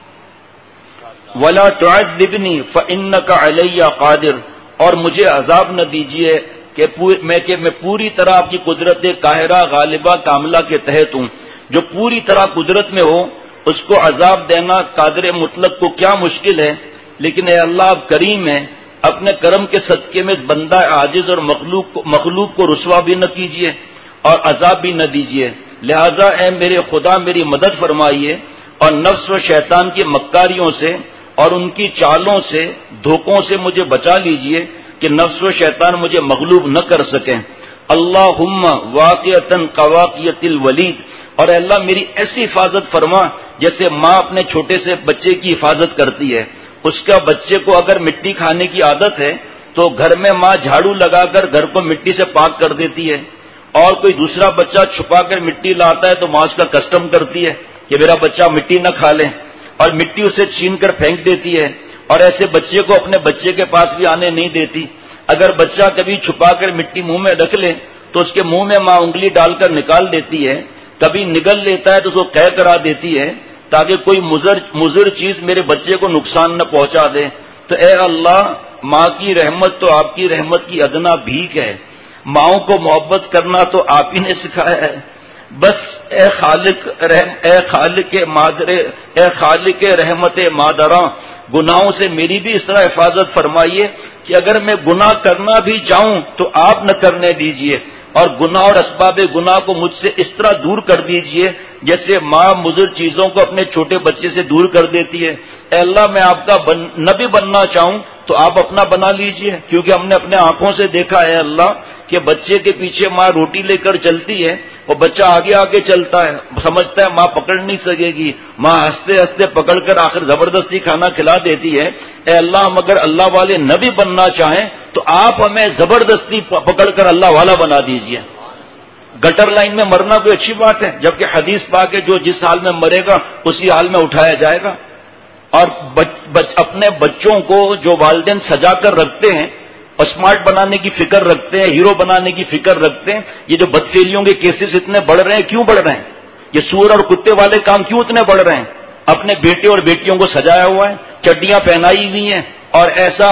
ولا تعذبنی فانک علی قادر، اور مجھے عذاب نہ دیجیے کہ میں کہ میں پوری طرح آپ کی قدرت قاہرہ غالبہ کاملہ کے تحت ہوں۔ جو پوری طرح قدرت میں ہو اس کو عذاب دینا قادر مطلق کو کیا مشکل ہے، لیکن اے اللہ آپ کریم ہیں، اپنے کرم کے صدقے میں بندہ عاجز اور مخلوق کو مخلوق کو رسوا بھی نہ کیجیے اور عذاب بھی نہ دیجیے، لہذا اے میرے خدا میری مدد فرمائیے اور نفس و شیطان کی مکاریوں سے اور ان کی چالوں سے، دھوکوں سے مجھے بچا لیجیے کہ نفس و شیطان مجھے مغلوب نہ کر سکیں۔ اللہم واقعتاً قواقیت الولید، اور اے اللہ میری ایسی حفاظت فرما جیسے ماں اپنے چھوٹے سے بچے کی حفاظت کرتی ہے۔ اس کا بچے کو اگر مٹی کھانے کی عادت ہے تو گھر میں ماں جھاڑو لگا کر گھر کو مٹی سے پاک کر دیتی ہے، اور کوئی دوسرا بچہ چھپا کر مٹی لاتا ہے تو ماں اس کا کسٹم کرتی ہے کہ میرا بچہ مٹی نہ کھا لے، اور مٹی اسے چھین کر پھینک دیتی ہے، اور ایسے بچے کو اپنے بچے کے پاس بھی آنے نہیں دیتی۔ اگر بچہ کبھی چھپا کر مٹی منہ میں رکھ لے تو اس کے منہ میں ماں انگلی ڈال کر نکال دیتی ہے، کبھی نگل لیتا ہے تو اس کو قے کرا دیتی ہے، تاکہ کوئی مضر مضر چیز میرے بچے کو نقصان نہ پہنچا دے. تو اے اللہ، ماں کی رحمت تو آپ کی رحمت کی ادنا بھیک ہے، ماؤں کو محبت کرنا تو آپ ہی نے سکھایا ہے. بس اے خالق رحم اے خالق مادر اے خالق رحمت مادراں، گناہوں سے میری بھی اس طرح حفاظت فرمائیے کہ اگر میں گناہ کرنا بھی چاہوں تو آپ نہ کرنے دیجئے، اور گناہ اور اسباب گناہ کو مجھ سے اس طرح دور کر دیجئے جیسے ماں مضر چیزوں کو اپنے چھوٹے بچے سے دور کر دیتی ہے. اے اللہ، میں آپ کا بن نبی بننا چاہوں تو آپ اپنا بنا لیجئے، کیونکہ ہم نے اپنے آنکھوں سے دیکھا ہے اللہ کہ بچے کے پیچھے ماں روٹی لے کر چلتی ہے اور بچہ آگے آگے چلتا ہے، سمجھتا ہے ماں پکڑ نہیں سکے گی، ماں ہنستے ہنستے پکڑ کر آخر زبردستی کھانا کھلا دیتی ہے. اے اللہ، ہم اگر اللہ والے نبی بننا چاہیں تو آپ ہمیں زبردستی پکڑ کر اللہ والا بنا دیجئے. گٹر لائن میں مرنا کوئی اچھی بات ہے، جبکہ حدیث پاک ہے جو جس حال میں مرے گا اسی حال میں اٹھایا جائے گا. اور بچ بچ اپنے بچوں کو جو والدین سجا کر رکھتے ہیں، اسمارٹ بنانے کی فکر رکھتے ہیں، ہیرو بنانے کی فکر رکھتے ہیں، یہ جو بدفعلیوں کے کیسز اتنے بڑھ رہے ہیں، کیوں بڑھ رہے ہیں؟ یہ سور اور کتے والے کام کیوں اتنے بڑھ رہے ہیں؟ اپنے بیٹے اور بیٹیوں کو سجایا ہوا ہے، چڈیاں پہنائی ہوئی ہیں، اور ایسا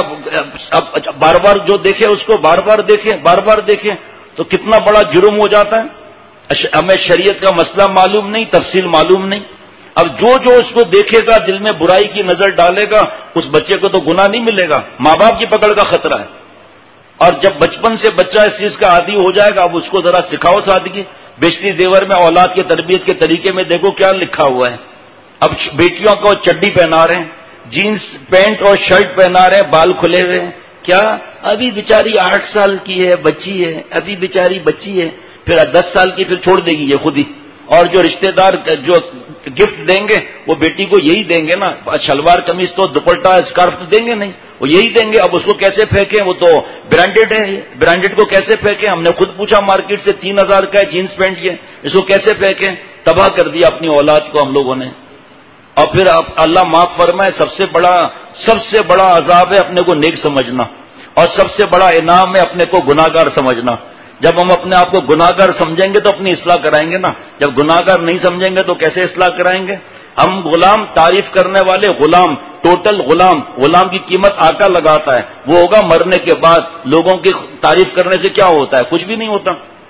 بار بار جو دیکھے اس کو بار بار دیکھیں بار بار دیکھیں تو کتنا بڑا جرم ہو جاتا ہے. ہمیں شریعت کا مسئلہ معلوم نہیں، تفصیل معلوم نہیں. اب جو جو اس کو دیکھے گا دل میں برائی کی نظر ڈالے گا، اس بچے کو تو گناہ نہیں ملے گا، ماں باپ کی پکڑ کا خطرہ ہے. اور جب بچپن سے بچہ اس چیز کا عادی ہو جائے گا، اب اس کو ذرا سکھاؤ سادگی. بیشتری زیور میں اولاد کی تربیت کے طریقے میں دیکھو کیا لکھا ہوا ہے. اب بیٹیوں کو چڈی پہنا رہے ہیں، جینس پینٹ اور شرٹ پہنا رہے ہیں، بال کھلے ہوئے ہیں. کیا ابھی بیچاری آٹھ سال کی ہے، بچی ہے، ابھی بیچاری بچی ہے، پھر دس سال کی پھر چھوڑ دے گی یہ خود ہی. اور جو رشتہ دار جو گفٹ دیں گے وہ بیٹی کو یہی دیں گے نا، شلوار قمیض تو دوپٹہ اسکارف تو دیں گے نہیں، وہ یہی دیں گے. اب اس کو کیسے پھینکیں؟ وہ تو برانڈیڈ ہے، برانڈیڈ کو کیسے پھینکیں؟ ہم نے خود پوچھا مارکیٹ سے، تین ہزار کا ہے جینس پینٹ، یہ اس کو کیسے پھینکیں؟ تباہ کر دیا اپنی اولاد کو ہم لوگوں نے. اور پھر اللہ معاف فرمائے، سب سے بڑا سب سے بڑا عذاب ہے اپنے کو نیک سمجھنا، اور سب سے بڑا انعام ہے اپنے کو گناہگار سمجھنا. جب ہم اپنے آپ کو گناہگار سمجھیں گے تو اپنی اصلاح کرائیں گے نا، جب گناہگار نہیں سمجھیں گے تو کیسے اصلاح کرائیں گے؟ ہم غلام، تعریف کرنے والے غلام، ٹوٹل غلام. غلام کی قیمت آقا لگاتا ہے، وہ ہوگا مرنے کے بعد. لوگوں کی تعریف کرنے سے کیا ہوتا ہے؟ کچھ بھی نہیں ہوتا.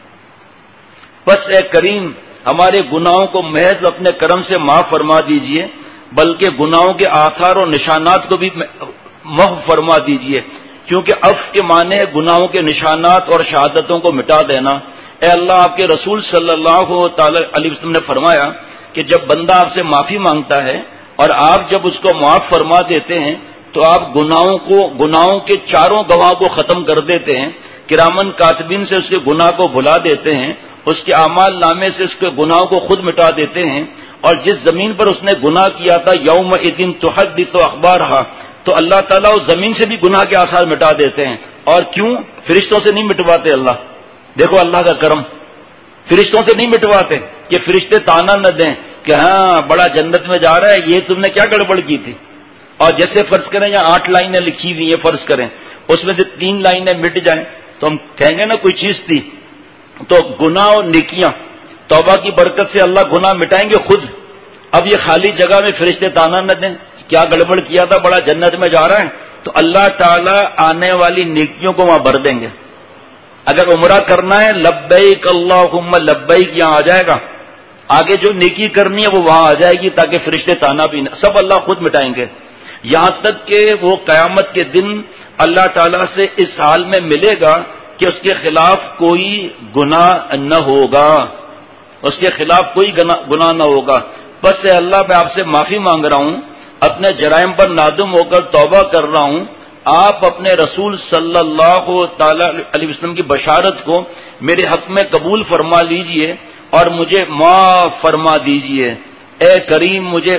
بس اے کریم، ہمارے گناہوں کو محض اپنے کرم سے معاف فرما دیجئے، بلکہ گناہوں کے آثار اور نشانات کو بھی محو فرما دیجئے، کیونکہ عفو کے معنی ہے گناہوں کے نشانات اور شہادتوں کو مٹا دینا. اے اللہ، آپ کے رسول صلی اللہ تعالی علیہ وسلم نے فرمایا کہ جب بندہ آپ سے معافی مانگتا ہے اور آپ جب اس کو معاف فرما دیتے ہیں تو آپ گناہوں کو گناہوں کے چاروں گواہ کو ختم کر دیتے ہیں. کرامن کاتبین سے اس کے گناہ کو بھلا دیتے ہیں، اس کے اعمال نامے سے اس کے گناہوں کو خود مٹا دیتے ہیں. اور جس زمین پر اس نے گناہ کیا تھا، یومئذ تحدث اخبارہا، تو اللہ تعالیٰ اس زمین سے بھی گناہ کے آثار مٹا دیتے ہیں. اور کیوں؟ فرشتوں سے نہیں مٹواتے اللہ. دیکھو اللہ کا کرم، فرشتوں سے نہیں مٹواتے کہ فرشتے تانا نہ دیں کہ ہاں بڑا جنت میں جا رہا ہے، یہ تم نے کیا گڑبڑ کی تھی. اور جیسے فرض کریں یہاں آٹھ لائنیں لکھی ہوئی ہیں، فرض کریں اس میں سے تین لائنیں مٹ جائیں تو ہم کہیں گے نا کوئی چیز تھی. تو گناہ اور نیکیاں، توبہ کی برکت سے اللہ گناہ مٹائیں گے خود. اب یہ خالی جگہ میں فرشتے تانا نہ دیں کیا گڑبڑ کیا تھا، بڑا جنت میں جا رہا ہے، تو اللہ تعالیٰ آنے والی نیکیوں کو وہاں بھر دیں گے. اگر عمرہ کرنا ہے، لبیک اللہم لبیک یہاں آ جائے گا. آگے جو نیکی کرنی ہے وہ وہاں آ جائے گی، تاکہ فرشتے تانا بھی نہ، سب اللہ خود مٹائیں گے. یہاں تک کہ وہ قیامت کے دن اللہ تعالیٰ سے اس حال میں ملے گا کہ اس کے خلاف کوئی گناہ نہ ہوگا، اس کے خلاف کوئی گناہ نہ ہوگا. بس اے اللہ، میں آپ سے معافی مانگ رہا ہوں، اپنے جرائم پر نادم ہو کر توبہ کر رہا ہوں. آپ اپنے رسول صلی اللہ تعالی علیہ وسلم کی بشارت کو میرے حق میں قبول فرما لیجئے اور مجھے معاف فرما دیجئے. اے کریم، مجھے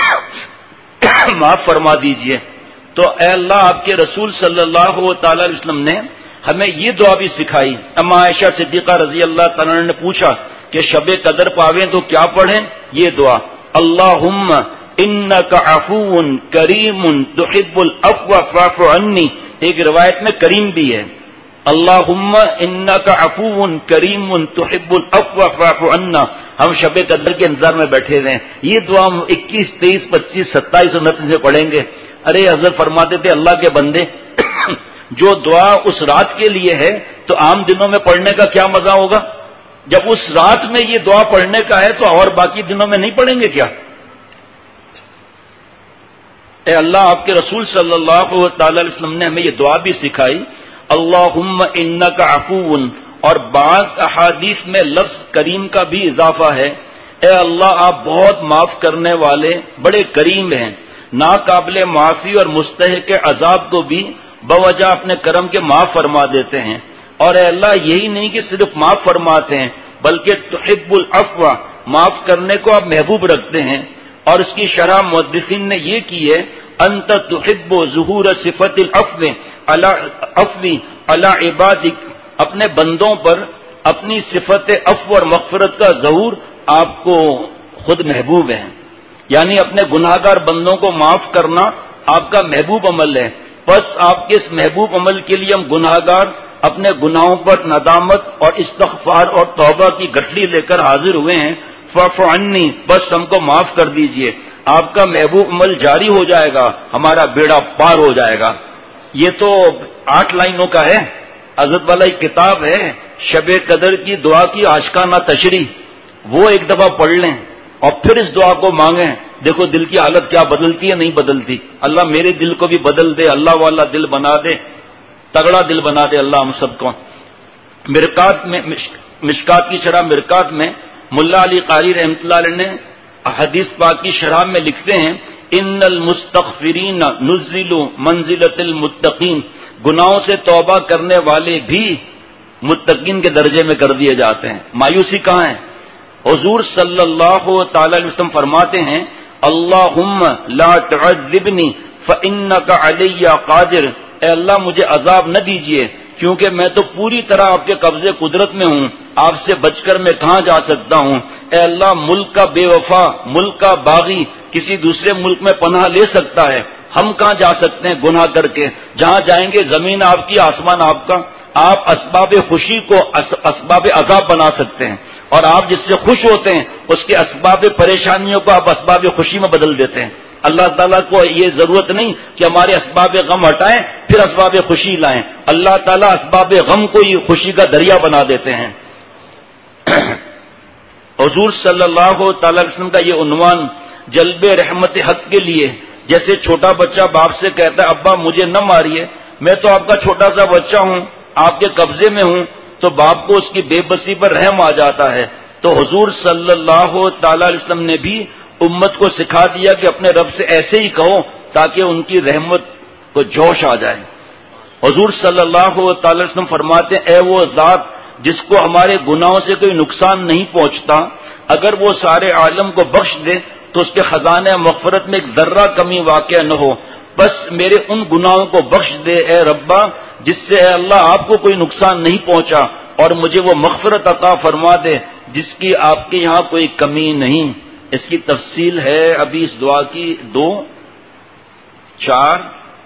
معاف فرما دیجئے. تو اے اللہ، آپ کے رسول صلی اللہ تعالی علیہ وسلم نے ہمیں یہ دعا بھی سکھائی. اما عائشہ صدیقہ رضی اللہ تعالیٰ نے پوچھا کہ شب قدر پاویں تو کیا پڑھیں؟ یہ دعا، اللہم انک عفو کریم تحب العفو فاعف عنی. ایک روایت میں کریم بھی ہے، اللہم انک عفو کریم تحب العفو فاعف عنا. ہم شب قدر کے انتظار میں بیٹھے رہے ہیں. یہ دعا اکیس اکیس تیئیس پچیس ستائیس انتیس میں پڑھیں گے. ارے حضرت فرماتے تھے اللہ کے بندے جو دعا اس رات کے لیے ہے تو عام دنوں میں پڑھنے کا کیا مزہ ہوگا؟ جب اس رات میں یہ دعا پڑھنے کا ہے تو اور باقی دنوں میں نہیں پڑھیں گے کیا؟ اے اللہ آپ کے رسول صلی اللہ تعالی علیہ وسلم نے ہمیں یہ دعا بھی سکھائی, اللہم انک عفو, اور بعض احادیث میں لفظ کریم کا بھی اضافہ ہے. اے اللہ آپ بہت معاف کرنے والے بڑے کریم ہیں, ناقابل معافی اور مستحق عذاب کو بھی بوجہ اپنے کرم کے معاف فرما دیتے ہیں. اور اے اللہ یہی نہیں کہ صرف معاف فرماتے ہیں بلکہ تحب العفو, معاف کرنے کو آپ محبوب رکھتے ہیں. اور اس کی شرح محدثین نے یہ کی ہے, انت تحب ظہور صفت العفو علی عفو علی عبادک, اپنے بندوں پر اپنی صفت عفو اور مغفرت کا ظہور آپ کو خود محبوب ہے. یعنی اپنے گناہگار بندوں کو معاف کرنا آپ کا محبوب عمل ہے. بس آپ کے اس محبوب عمل کے لیے ہم گناہگار اپنے گناہوں پر ندامت اور استغفار اور توبہ کی گٹھلی لے کر حاضر ہوئے ہیں. فاعف عنی, بس ہم کو معاف کر دیجئے. آپ کا محبوب عمل جاری ہو جائے گا, ہمارا بیڑا پار ہو جائے گا. یہ تو آٹھ لائنوں کا ہے. حضرت والا ایک کتاب ہے شب قدر کی دعا کی آشکانہ تشریح, وہ ایک دفعہ پڑھ لیں اور پھر اس دعا کو مانگیں. دیکھو دل کی حالت کیا بدلتی ہے, نہیں بدلتی. اللہ میرے دل کو بھی بدل دے, اللہ والا دل بنا دے, تگڑا دل بنا دے اللہ ہم سب کو. مرکات میں مشکات کی شرح مرکات میں ملا علی قاری رحمۃ اللہ علیہ نے حدیث پاک کی شرح میں لکھتے ہیں, ان المستغفرین نزلوا منزلۃ المتقین, گناہوں سے توبہ کرنے والے بھی متقین کے درجے میں کر دیے جاتے ہیں. مایوسی کہاں ہے؟ حضور صلی اللہ تعالی علیہ وسلم فرماتے ہیں, اللہم لا تعذبنی فانک علی قادر, اے اللہ مجھے عذاب نہ دیجیے کیونکہ میں تو پوری طرح آپ کے قبضے قدرت میں ہوں, آپ سے بچ کر میں کہاں جا سکتا ہوں. اے اللہ ملک کا بے وفا, ملک کا باغی کسی دوسرے ملک میں پناہ لے سکتا ہے, ہم کہاں جا سکتے ہیں گناہ کر کے؟ جہاں جائیں گے زمین آپ کی, آسمان آپ کا. آپ اسباب خوشی کو اسباب عذاب بنا سکتے ہیں, اور آپ جس سے خوش ہوتے ہیں اس کے اسباب پریشانیوں کو آپ اسباب خوشی میں بدل دیتے ہیں. اللہ تعالیٰ کو یہ ضرورت نہیں کہ ہمارے اسباب غم ہٹائیں پھر اسباب خوشی لائیں. اللہ تعالیٰ اسباب غم کو ہی خوشی کا دریا بنا دیتے ہیں. حضور صلی اللہ تعالی علیہ وسلم کا یہ عنوان جلب رحمت حق کے لیے, جیسے چھوٹا بچہ باپ سے کہتا ہے ابا مجھے نہ ماریے, میں تو آپ کا چھوٹا سا بچہ ہوں, آپ کے قبضے میں ہوں, تو باپ کو اس کی بے بسی پر رحم آ جاتا ہے. تو حضور صلی اللہ تعالی علیہ وسلم نے بھی امت کو سکھا دیا کہ اپنے رب سے ایسے ہی کہو تاکہ ان کی رحمت کو جوش آ جائے. حضور صلی اللہ تعالی علیہ وسلم فرماتے ہیں, اے وہ ذات جس کو ہمارے گناہوں سے کوئی نقصان نہیں پہنچتا, اگر وہ سارے عالم کو بخش دے تو اس کے خزانے مغفرت میں ایک ذرہ کمی واقع نہ ہو, بس میرے ان گناہوں کو بخش دے اے ربا جس سے اے اللہ آپ کو کوئی نقصان نہیں پہنچا, اور مجھے وہ مغفرت عطا فرما دے جس کی آپ کے یہاں کوئی کمی نہیں. اس کی تفصیل ہے ابھی اس دعا کی دو, چار,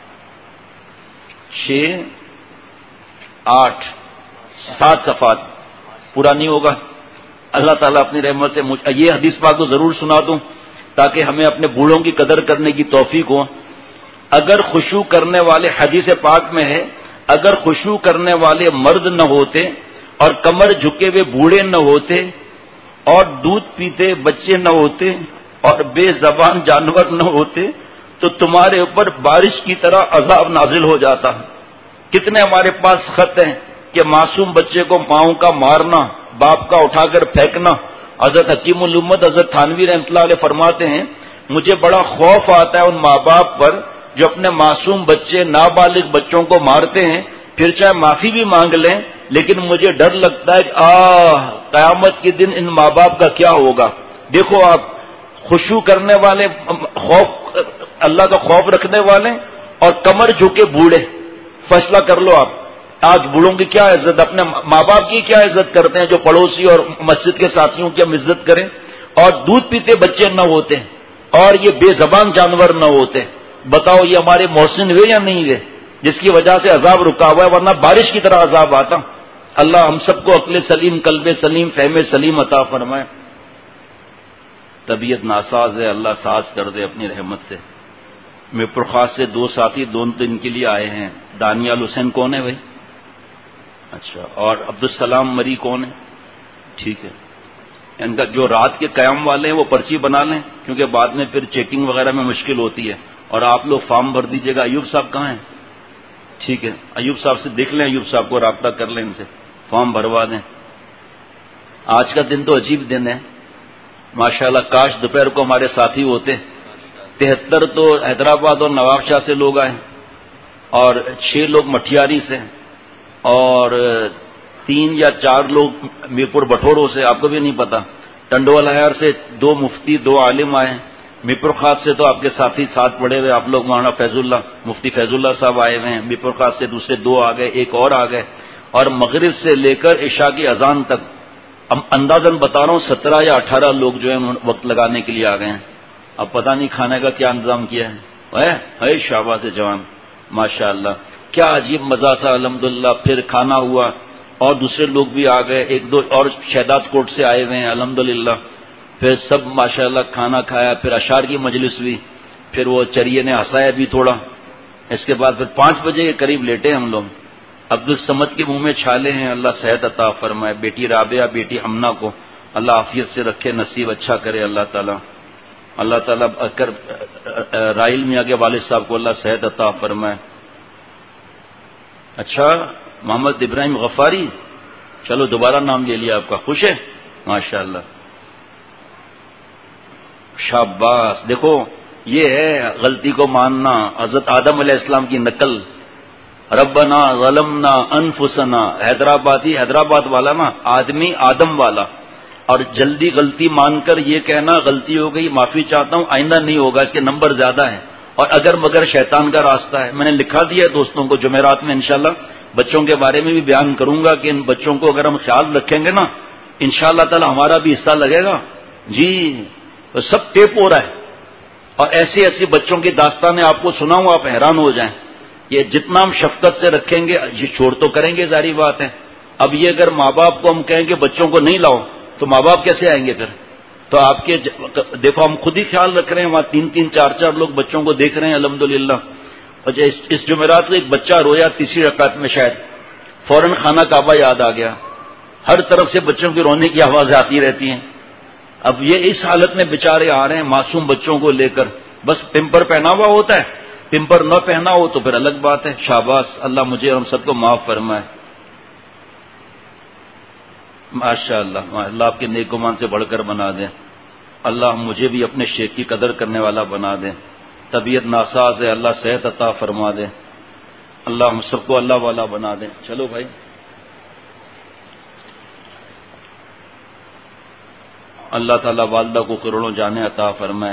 چھ, آٹھ, سات صفحات, پورا نہیں ہوگا. اللہ تعالیٰ اپنی رحمت سے مجھ... یہ حدیث پاک کو ضرور سنا دوں تاکہ ہمیں اپنے بوڑھوں کی قدر کرنے کی توفیق ہو. اگر خشوع کرنے والے, حدیث پاک میں ہے, اگر خشوع کرنے والے مرد نہ ہوتے اور کمر جھکے ہوئے بوڑھے نہ ہوتے اور دودھ پیتے بچے نہ ہوتے اور بے زبان جانور نہ ہوتے تو تمہارے اوپر بارش کی طرح عذاب نازل ہو جاتا. کتنے ہمارے پاس خط ہیں کہ معصوم بچے کو ماؤں کا مارنا, باپ کا اٹھا کر پھینکنا. حضرت حکیم الامت حضرت تھانوی رحمۃ اللہ علیہ فرماتے ہیں, مجھے بڑا خوف آتا ہے ان ماں باپ پر جو اپنے معصوم بچے, نابالغ بچوں کو مارتے ہیں, پھر چاہے معافی بھی مانگ لیں, لیکن مجھے ڈر لگتا ہے کہ آہ قیامت کے دن ان ماں باپ کا کیا ہوگا. دیکھو آپ خشوع کرنے والے, خوف اللہ کا خوف رکھنے والے اور کمر جھکے بوڑھے, فیصلہ کر لو آپ. آج بوڑھوں کی کیا عزت, اپنے ماں باپ کی کیا عزت کرتے ہیں جو پڑوسی اور مسجد کے ساتھیوں کی ہم عزت کریں, اور دودھ پیتے بچے نہ ہوتے اور یہ بے زبان جانور نہ ہوتے. بتاؤ یہ ہمارے محسن ہوئے یا نہیں ہوئے جس کی وجہ سے عذاب رکا ہوا ہے, ورنہ بارش کی طرح عذاب آتا. اللہ ہم سب کو عقل سلیم, قلب سلیم, فہم سلیم عطا فرمائے. طبیعت ناساز ہے، اللہ ساز کر دے اپنی رحمت سے۔ میرپور خاص سے دو ساتھی دو دن کے لیے آئے ہیں۔ دانیال حسین کون ہے بھائی؟ اچھا، اور عبدالسلام مری کون ہے؟ ٹھیک ہے، ان کا جو رات کے قیام والے ہیں وہ پرچی بنا لیں، کیونکہ بعد میں پھر چیکنگ وغیرہ میں مشکل ہوتی ہے، اور آپ لوگ فارم بھر دیجیے گا۔ ایوب صاحب کہاں ہیں؟ ٹھیک ہے، ایوب صاحب سے دیکھ لیں، ایوب صاحب کو رابطہ کر لیں، ان سے فارم بھروا دیں۔ آج کا دن تو عجیب دن ہے ماشاءاللہ، کاش دوپہر کو ہمارے ساتھی ہوتے۔ تہتر تو حیدرآباد اور نواب شاہ سے لوگ آئے، اور چھ لوگ مٹھیاری سے، اور تین یا چار لوگ میرپور بٹھوروں سے، آپ کو بھی نہیں پتا۔ ٹنڈوال ہیار سے دو مفتی دو عالم آئے، میرپور خاص سے تو آپ کے ساتھی ساتھ پڑے ہوئے آپ لوگ، مولانا فیض اللہ مفتی فیض اللہ صاحب آئے ہوئے ہیں، میرپور خاص سے دوسرے دو آ گئے، ایک اور آ گئے، اور مغرب سے لے کر عشاء کی اذان تک اندازاً بتا رہا ہوں سترہ یا اٹھارہ لوگ جو ہیں وقت لگانے کے لیے آ گئے ہیں۔ اب پتہ نہیں کھانے کا کیا انتظام کیا ہے۔ اے شاباش جوان، ماشاء اللہ کیا عجیب مزہ تھا، الحمدللہ۔ پھر کھانا ہوا اور دوسرے لوگ بھی آ گئے، ایک دو اور شہداد کوٹ سے آئے ہوئے ہیں الحمدللہ۔ پھر سب ماشاءاللہ کھانا کھایا، پھر اشعار کی مجلس ہوئی، پھر وہ چریے نے ہنسایا بھی تھوڑا۔ اس کے بعد پھر پانچ بجے کے قریب لیٹے ہم لوگ۔ عبدالصمد کے منہ میں چھالے ہیں، اللہ صحت عطا فرمائے۔ بیٹی رابعہ بیٹی امنہ کو اللہ عافیت سے رکھے، نصیب اچھا کرے اللہ تعالیٰ۔ اللہ تعالیٰ اکر رائل میاں کے والد صاحب کو اللہ صحت عطا فرمائے۔ اچھا، محمد ابراہیم غفاری، چلو دوبارہ نام لے لیا آپ کا، خوش ہے؟ ماشاء اللہ، شاباش۔ دیکھو یہ ہے غلطی کو ماننا، حضرت آدم علیہ السلام کی نقل۔ ربنا ظلمنا انفسنا، حیدرآبادی حیدرآباد والا نا، آدمی آدم والا، اور جلدی غلطی مان کر یہ کہنا غلطی ہو گئی معافی چاہتا ہوں آئندہ نہیں ہوگا، اس کے نمبر زیادہ ہیں، اور اگر مگر شیطان کا راستہ ہے۔ میں نے لکھا دیا ہے دوستوں کو، جمعرات میں انشاءاللہ بچوں کے بارے میں بھی بیان کروں گا کہ ان بچوں کو اگر ہم خیال رکھیں گے نا انشاءاللہ تعالی ہمارا بھی حصہ لگے گا۔ جی سب ٹیپ ہو رہا ہے، اور ایسی ایسی بچوں کی داستانیں آپ کو سناؤں آپ حیران ہو جائیں۔ یہ جتنا ہم شفقت سے رکھیں گے، یہ چھوڑ تو کریں گے ظاہری بات ہے۔ اب یہ اگر ماں باپ کو ہم کہیں کہ بچوں کو نہیں لاؤ تو ماں باپ کیسے آئیں گے پھر؟ تو آپ کے دیکھو ہم خود ہی خیال رکھ رہے ہیں، وہاں تین تین چار چار لوگ بچوں کو دیکھ رہے ہیں الحمدللہ۔ اور اس جمعرات کو ایک بچہ رویا تیسری رکعت میں، شاید فوراً خانہ کعبہ یاد آ گیا۔ ہر طرف سے بچوں کی رونے کی آوازیں آتی رہتی ہیں۔ اب یہ اس حالت میں بےچارے آ رہے ہیں معصوم بچوں کو لے کر، بس پمپر پہنا ہوا ہوتا ہے، پمپر نہ پہنا ہو تو پھر الگ بات ہے۔ شاباش، اللہ مجھے اور ہم سب کو معاف فرمائے۔ ماشاء اللہ، اللہ آپ کے نیک گمان سے بڑھ کر بنا دیں، اللہ مجھے بھی اپنے شیخ کی قدر کرنے والا بنا دیں۔ طبیعت ناساز ہے، اللہ صحت عطا فرما دیں، اللہ ہم سب کو اللہ والا بنا دیں۔ چلو بھائی، اللہ تعالیٰ والدہ کو کروڑوں جانیں عطا فرمائے۔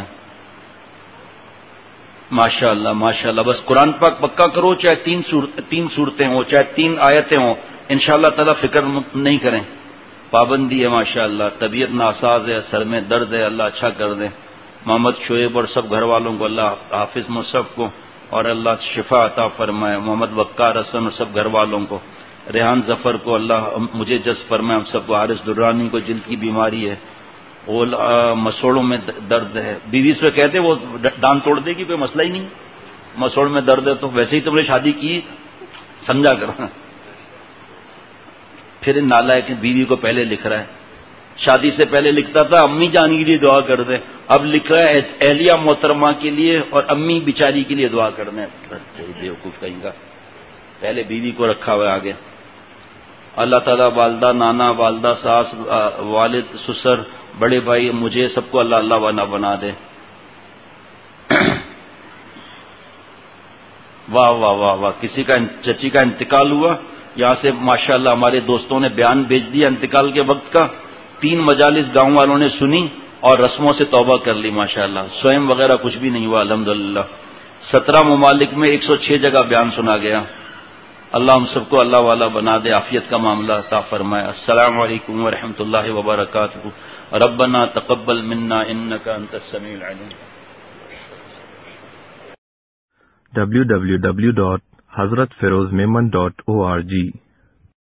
ماشاء اللہ ماشاء اللہ، بس قرآن پاک پکا کرو، چاہے تین صورت تین صورتیں ہوں، چاہے تین آیتیں ہوں، انشاءاللہ تعالیٰ فکر نہیں کریں، پابندی ہے ماشاء اللہ۔ طبیعت ناساز ہے، سر میں درد ہے، اللہ اچھا کر دے۔ محمد شعیب اور سب گھر والوں کو اللہ حافظ مصحف کو اور اللہ شفا عطا فرمائے۔ محمد وقار حسن اور سب گھر والوں کو، ریحان ظفر کو اللہ مجھے جذب فرمائے، ہم سب کو۔ حارث درانی کو جلد کی بیماری ہے، وہ مسوڑوں میں درد ہے، بیوی سے کہتے وہ دان توڑ دے گی، کوئی مسئلہ ہی نہیں، مسوڑ میں درد ہے تو ویسے ہی تم نے شادی کی، سمجھا کر۔ پھر نالائق بیوی کو پہلے لکھ رہا ہے، شادی سے پہلے لکھتا تھا امی جان کے لیے دعا کر دیں، اب لکھ رہا ہے اہلیہ محترمہ کے لیے اور امی بیچاری کے لیے دعا کر دیں۔ بیوقوف کہیں گا، پہلے بیوی کو رکھا ہوا آگے۔ اللہ تعالیٰ والدہ، نانا، والدہ، ساس، والد، سسر، بڑے بھائی، مجھے سب کو اللہ اللہ وانا بنا دے۔ واہ واہ واہ واہ، کسی کا چچی کا انتقال ہوا، یہاں سے ماشاءاللہ ہمارے دوستوں نے بیان بھیج دیا انتقال کے وقت کا، تین مجالس گاؤں والوں نے سنی اور رسموں سے توبہ کر لی ماشاءاللہ، سوئم وغیرہ کچھ بھی نہیں ہوا الحمدللہ۔ سترہ ممالک میں ایک سو چھ جگہ بیان سنا گیا۔ اللہ ہم سب کو اللہ والا بنا دے، عافیت کا معاملہ عطا فرمائے۔ السلام علیکم ورحمۃ اللہ وبرکاتہ۔ ربنا تقبل منا انک انت السمیع العلیم۔ W W W dot Hazrat Feroz Memon dot O R جی